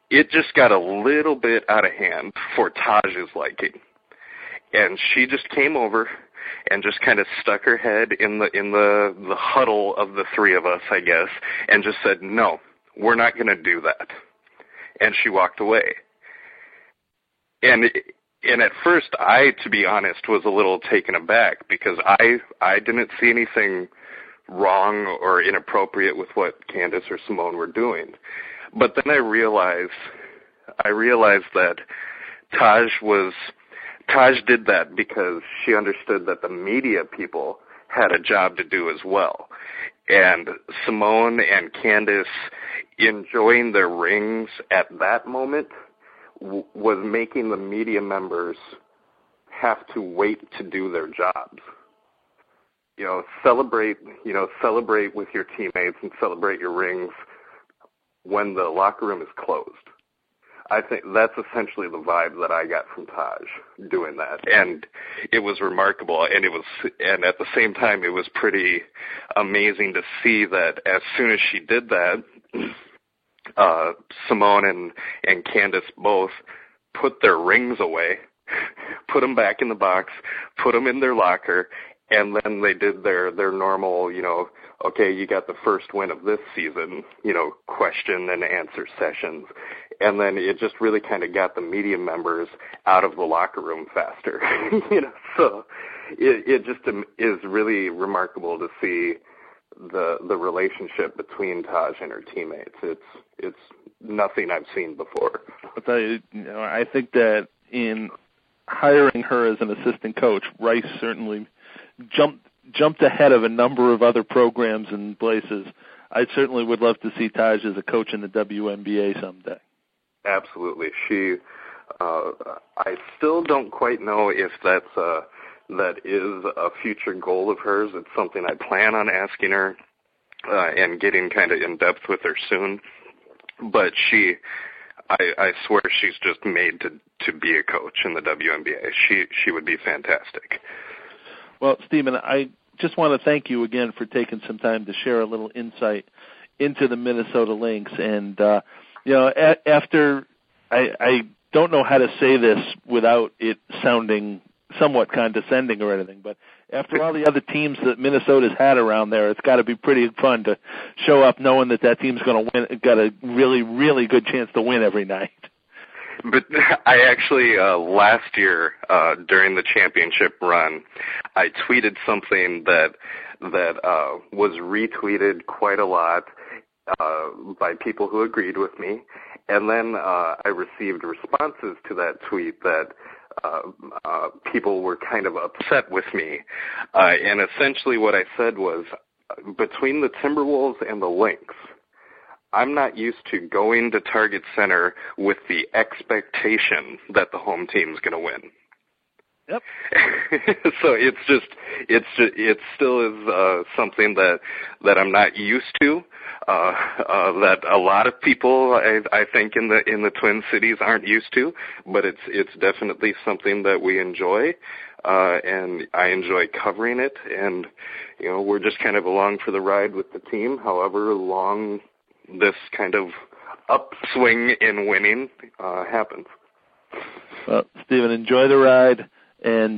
it just got a little bit out of hand for Taj's liking. And she just came over and just kind of stuck her head in the huddle of the three of us, I guess, and just said, no, we're not going to do that. And she walked away. And at first, to be honest, was a little taken aback because I didn't see anything wrong or inappropriate with what Candice or Simone were doing. But then I realized that Taj did that because she understood that the media people had a job to do as well. And Simone and Candice enjoying their rings at that moment was making the media members have to wait to do their jobs. Celebrate with your teammates and celebrate your rings when the locker room is closed. I think that's essentially the vibe that I got from Taj doing that, and it was remarkable. And at the same time, it was pretty amazing to see that as soon as she did that, Simone and Candice both put their rings away, put them back in the box, put them in their locker, and then they did their normal, okay, you got the first win of this season, question and answer sessions. And then it just really kind of got the media members out of the locker room faster. So it just is really remarkable to see the relationship between Taj and her teammates. It's nothing I've seen before. I'll tell you, I think that in hiring her as an assistant coach, Rice certainly jumped ahead of a number of other programs and places. I certainly would love to see Taj as a coach in the WNBA someday. Absolutely. I still don't quite know if that is a future goal of hers. It's something I plan on asking her and getting kind of in depth with her soon. But I swear she's just made to be a coach in the WNBA. She would be fantastic. Well, Stephen, I just want to thank you again for taking some time to share a little insight into the Minnesota Lynx. And, after I don't know how to say this without it sounding somewhat condescending or anything, but after all the other teams that Minnesota's had around there, it's got to be pretty fun to show up knowing that team's going to win, got a really, really good chance to win every night. But I actually, last year, during the championship run, I tweeted something that was retweeted quite a lot by people who agreed with me. And then I received responses to that tweet that people were kind of upset with me. And essentially what I said was, between the Timberwolves and the Lynx, I'm not used to going to Target Center with the expectation that the home team's going to win. Yep. So it still is something that I'm not used to. That a lot of people I think in the Twin Cities aren't used to, but it's definitely something that we enjoy, and I enjoy covering it. And we're just kind of along for the ride with the team, however long this kind of upswing in winning happens. Well, Stephen, enjoy the ride, and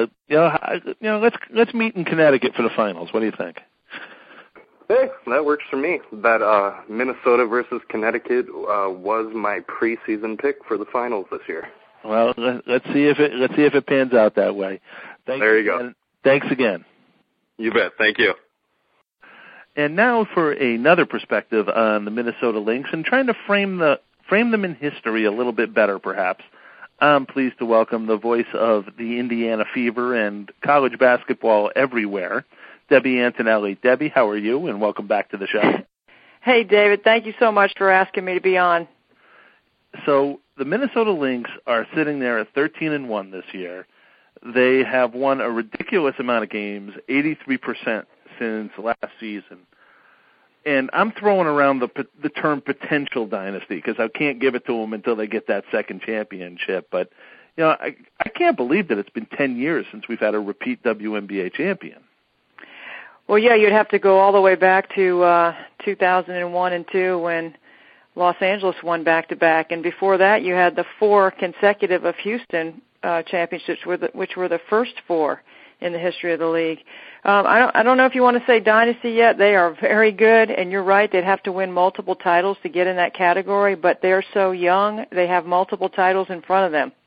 let's meet in Connecticut for the finals. What do you think? Hey, that works for me. That Minnesota versus Connecticut was my preseason pick for the finals this year. Well, let's see if it pans out that way. There you go. Thanks again. You bet. Thank you. And now for another perspective on the Minnesota Lynx and trying to frame them in history a little bit better, perhaps. I'm pleased to welcome the voice of the Indiana Fever and college basketball everywhere, Debbie Antonelli. Debbie, how are you? And welcome back to the show. Hey, David. Thank you so much for asking me to be on. So the Minnesota Lynx are sitting there at 13-1 this year. They have won a ridiculous amount of games, 83% since last season. And I'm throwing around the term potential dynasty because I can't give it to them until they get that second championship. But, I can't believe that it's been 10 years since we've had a repeat WNBA champion. Well, yeah, you'd have to go all the way back to 2001 and 2 when Los Angeles won back-to-back, and before that you had the 4 consecutive of Houston championships, which were the first 4 in the history of the league. I don't know if you want to say dynasty yet. They are very good, and you're right, they'd have to win multiple titles to get in that category, but they're so young, they have multiple titles in front of them.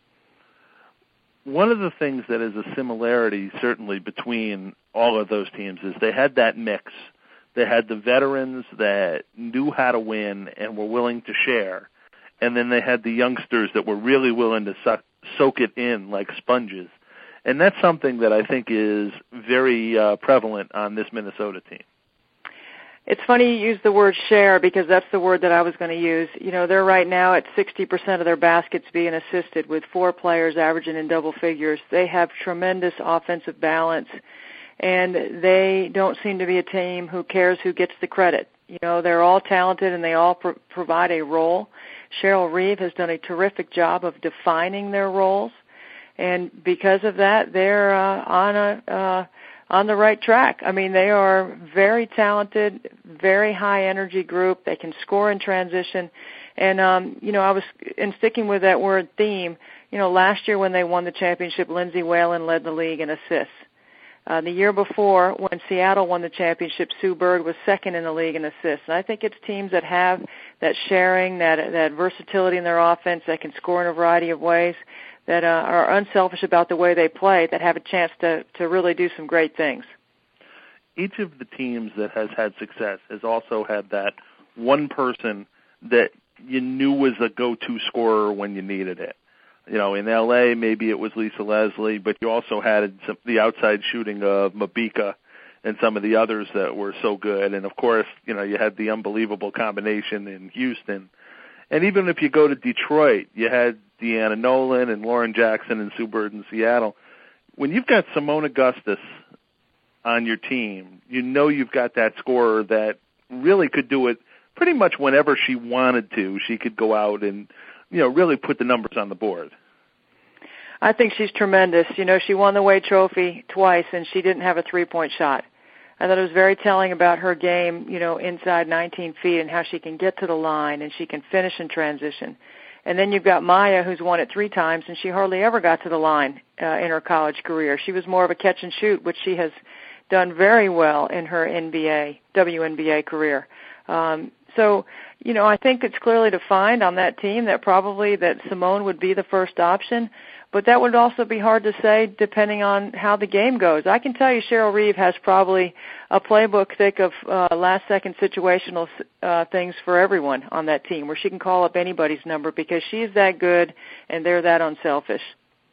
One of the things that is a similarity, certainly, between all of those teams is they had that mix. They had the veterans that knew how to win and were willing to share, and then they had the youngsters that were really willing to soak it in like sponges. And that's something that I think is very prevalent on this Minnesota team. It's funny you use the word share because that's the word that I was going to use. You know, they're right now at 60% of their baskets being assisted with 4 players averaging in double figures. They have tremendous offensive balance, and they don't seem to be a team who cares who gets the credit. You know, they're all talented and they all provide a role. Cheryl Reeve has done a terrific job of defining their roles. And because of that, they're on the right track. I mean, they are very talented, very high energy group. They can score in transition. And, you know, I was, in sticking with that word theme, you know, last year when they won the championship, Lindsay Whalen led the league in assists. The year before, when Seattle won the championship, Sue Bird was second in the league in assists. And I think it's teams that have that sharing, that versatility in their offense, that can score in a variety of ways, that are unselfish about the way they play, that have a chance to really do some great things. Each of the teams that has had success has also had that one person that you knew was a go-to scorer when you needed it. You know, in L.A., maybe it was Lisa Leslie, but you also had the outside shooting of Mabika and some of the others that were so good. And, of course, you know, you had the unbelievable combination in Houston. And even if you go to Detroit, you had Deanna Nolan and Lauren Jackson and Sue Bird in Seattle. When you've got Simone Augustus on your team, you know you've got that scorer that really could do it pretty much whenever she wanted to. She could go out and, you know, really put the numbers on the board. I think she's tremendous. You know, she won the Wade Trophy twice, and she didn't have a three-point shot. I thought it was very telling about her game, you know, inside 19 feet and how she can get to the line and she can finish in transition. And then you've got Maya, who's won it 3 times, and she hardly ever got to the line in her college career. She was more of a catch and shoot, which she has done very well in her WNBA career. So, you know, I think it's clearly defined on that team that probably that Simone would be the first option, but that would also be hard to say depending on how the game goes. I can tell you Cheryl Reeve has probably a playbook thick of last-second situational things for everyone on that team where she can call up anybody's number because she's that good and they're that unselfish.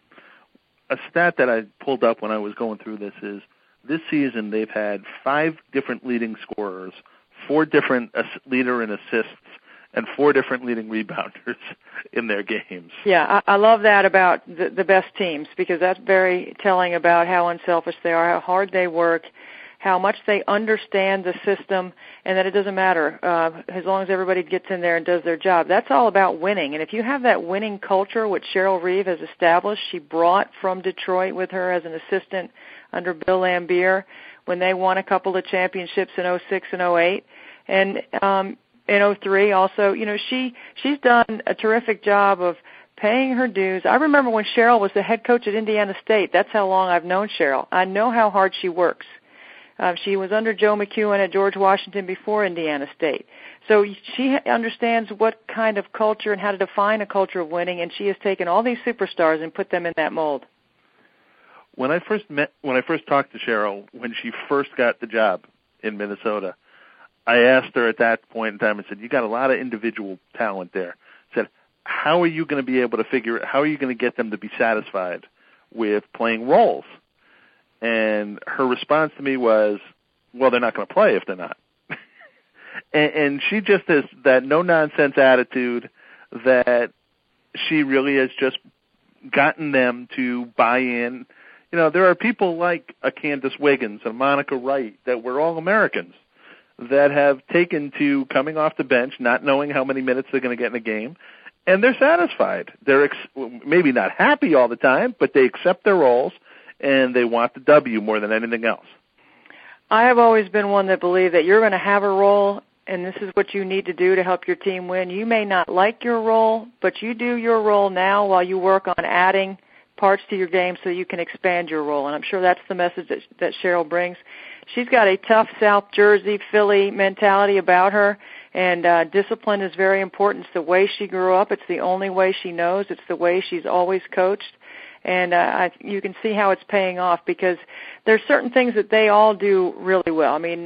A stat that I pulled up when I was going through this is this season they've had 5 different leading scorers, 4 different leader in assists, and 4 different leading rebounders in their games. Yeah, I love that about the best teams because that's very telling about how unselfish they are, how hard they work, how much they understand the system, and that it doesn't matter as long as everybody gets in there and does their job. That's all about winning. And if you have that winning culture, which Cheryl Reeve has established, she brought from Detroit with her as an assistant under Bill Lambier when they won a couple of championships in 06 and 08. And in 03 also, you know, she's done a terrific job of paying her dues. I remember when Cheryl was the head coach at Indiana State. That's how long I've known Cheryl. I know how hard she works. She was under Joe McEwen at George Washington before Indiana State. So she understands what kind of culture and how to define a culture of winning, and she has taken all these superstars and put them in that mold. When I first talked to Cheryl, when she first got the job in Minnesota, I asked her at that point in time and said, you got a lot of individual talent there. I said, how are you going to be able to how are you going to get them to be satisfied with playing roles? And her response to me was, well, they're not going to play if they're not. and she just has that no-nonsense attitude that she really has just gotten them to buy in. You know, there are people like a Candace Wiggins, a Monica Wright, that were all Americans that have taken to coming off the bench, not knowing how many minutes they're going to get in a game, and they're satisfied. They're maybe not happy all the time, but they accept their roles, and they want the W more than anything else. I have always been one that believed that you're going to have a role, and this is what you need to do to help your team win. You may not like your role, but you do your role now while you work on adding parts to your game so you can expand your role. And I'm sure that's the message that Cheryl brings. She's got a tough South Jersey, Philly mentality about her, and discipline is very important. It's the way she grew up. It's the only way she knows. It's the way she's always coached. And you can see how it's paying off because there's certain things that they all do really well. I mean,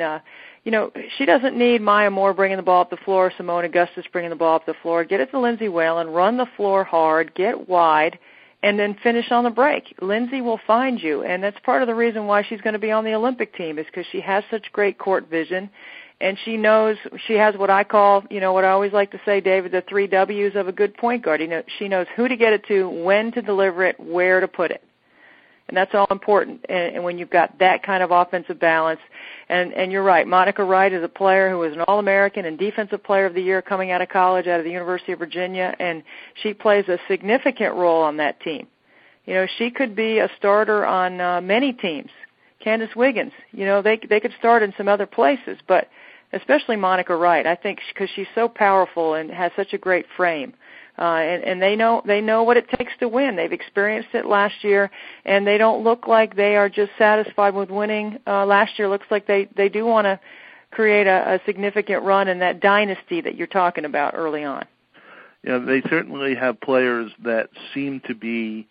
she doesn't need Maya Moore bringing the ball up the floor, Simone Augustus bringing the ball up the floor. Get it to Lindsay Whalen, run the floor hard, get wide, and then finish on the break. Lindsay will find you, and that's part of the reason why she's going to be on the Olympic team is because she has such great court vision, and she knows she has what I call, what I always like to say, David, the 3 W's of a good point guard. She knows who to get it to, when to deliver it, where to put it. And that's all important. And when you've got that kind of offensive balance, and you're right, Monica Wright is a player who was an All-American and Defensive Player of the Year coming out of college, out of the University of Virginia, and she plays a significant role on that team. She could be a starter on many teams. Candace Wiggins, they could start in some other places, but especially Monica Wright, I think, because she's so powerful and has such a great frame. And they know what it takes to win. They've experienced it last year, and they don't look like they are just satisfied with winning. Last year looks like they do want to create a significant run in that dynasty that you're talking about early on. Yeah, they certainly have players that seem to be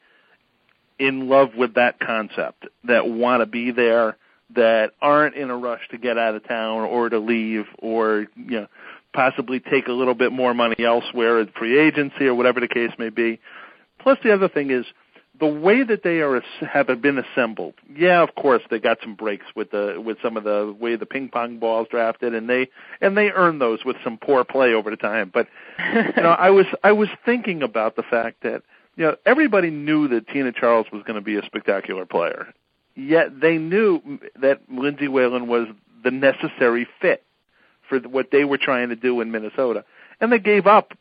in love with that concept, that want to be there, that aren't in a rush to get out of town or to leave or, possibly take a little bit more money elsewhere at free agency or whatever the case may be. Plus, the other thing is the way that they have been assembled. Yeah, of course, they got some breaks with some of the way the ping pong balls drafted, and they earned those with some poor play over the time. But I was thinking about the fact that everybody knew that Tina Charles was going to be a spectacular player, yet they knew that Lindsay Whalen was the necessary fit for what they were trying to do in Minnesota. And they gave up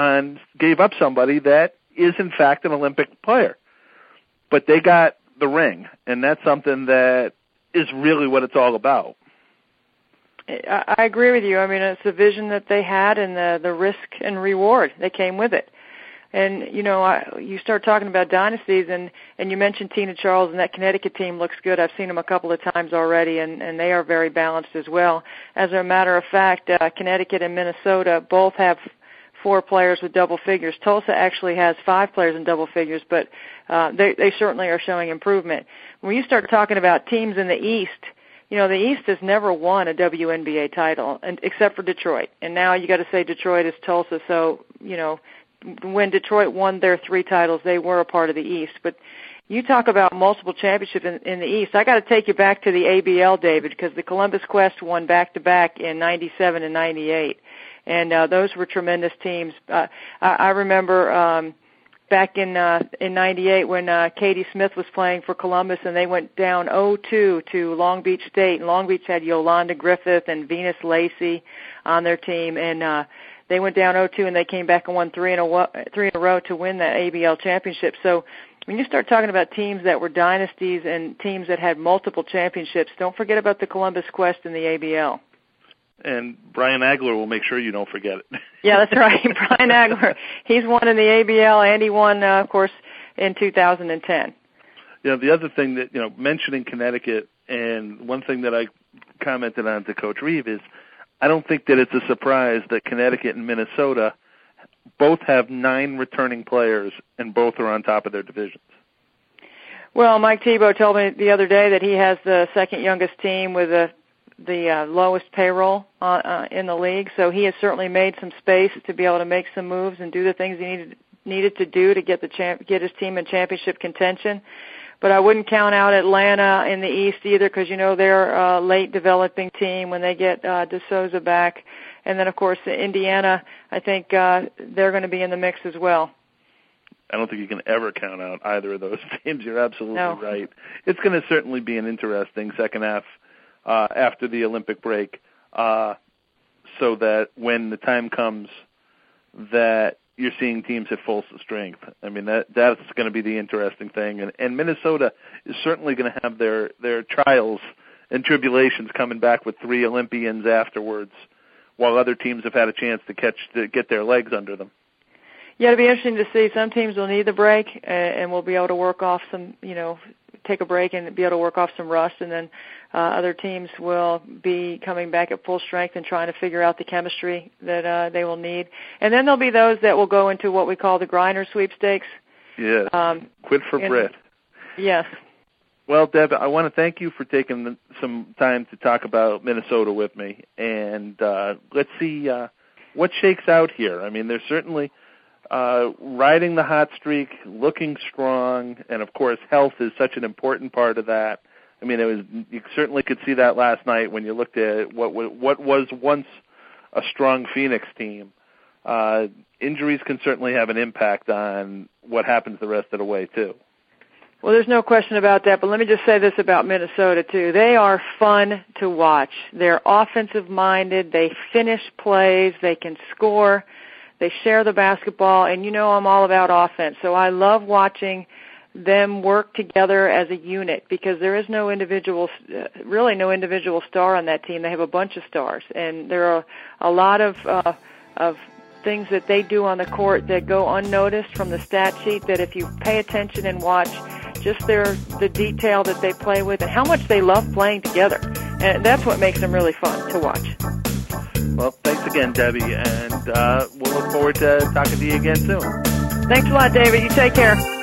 somebody that is, in fact, an Olympic player. But they got the ring, and that's something that is really what it's all about. I agree with you. I mean, it's the vision that they had and the risk and reward that came with it. And, you start talking about dynasties, and you mentioned Tina Charles, and that Connecticut team looks good. I've seen them a couple of times already, and they are very balanced as well. As a matter of fact, Connecticut and Minnesota both have 4 players with double figures. Tulsa actually has 5 players in double figures, but they certainly are showing improvement. When you start talking about teams in the East, the East has never won a WNBA title, except for Detroit. And now you got to say Detroit is Tulsa, so, when Detroit won their 3 titles, they were a part of the East. But you talk about multiple championships in the East. I got to take you back to the ABL, David, because the Columbus Quest won back-to-back in 97 and 98. And those were tremendous teams. I remember back in 98 when Katie Smith was playing for Columbus, and they went down 0-2 to Long Beach State. And Long Beach had Yolanda Griffith and Venus Lacey on their team. And they went down 0-2, and they came back and won 3 in a row to win that ABL championship. So when you start talking about teams that were dynasties and teams that had multiple championships, don't forget about the Columbus Quest and the ABL. And Brian Agler will make sure you don't forget it. Yeah, that's right. Brian Agler. He's won in the ABL, and he won, of course, in 2010. The other thing that, mentioning Connecticut, and one thing that I commented on to Coach Reeve is, I don't think that it's a surprise that Connecticut and Minnesota both have 9 returning players, and both are on top of their divisions. Well, Mike Thibault told me the other day that he has the second youngest team with the lowest payroll in the league, so he has certainly made some space to be able to make some moves and do the things he needed to do to get his team in championship contention. But I wouldn't count out Atlanta in the East either because, they're a late developing team when they get De Souza back. And then, of course, Indiana, I think they're going to be in the mix as well. I don't think you can ever count out either of those teams. You're absolutely right. It's going to certainly be an interesting second half after the Olympic break so that when the time comes that you're seeing teams at full strength. I mean, that's going to be the interesting thing. And Minnesota is certainly going to have their trials and tribulations coming back with 3 Olympians afterwards while other teams have had a chance to get their legs under them. Yeah, it'll be interesting to see. Some teams will need the break, and we'll be able to work off some, take a break and be able to work off some rust, and then other teams will be coming back at full strength and trying to figure out the chemistry that they will need. And then there'll be those that will go into what we call the grinder sweepstakes. Yes, quit for Brit. Yes. Well, Deb, I want to thank you for taking some time to talk about Minnesota with me, and let's see what shakes out here. I mean, there's certainly riding the hot streak, looking strong, and of course, health is such an important part of that. I mean, you certainly could see that last night when you looked at what was once a strong Phoenix team. Injuries can certainly have an impact on what happens the rest of the way, too. Well, there's no question about that, but let me just say this about Minnesota, too. They are fun to watch. They're offensive-minded. They finish plays. They can score. They share the basketball, and I'm all about offense. So I love watching them work together as a unit because there is really no individual star on that team. They have a bunch of stars, and there are a lot of things that they do on the court that go unnoticed from the stat sheet that if you pay attention and watch just the detail that they play with and how much they love playing together. And that's what makes them really fun to watch. Well, thanks again, Debbie, and we'll look forward to talking to you again soon. Thanks a lot, David. You take care.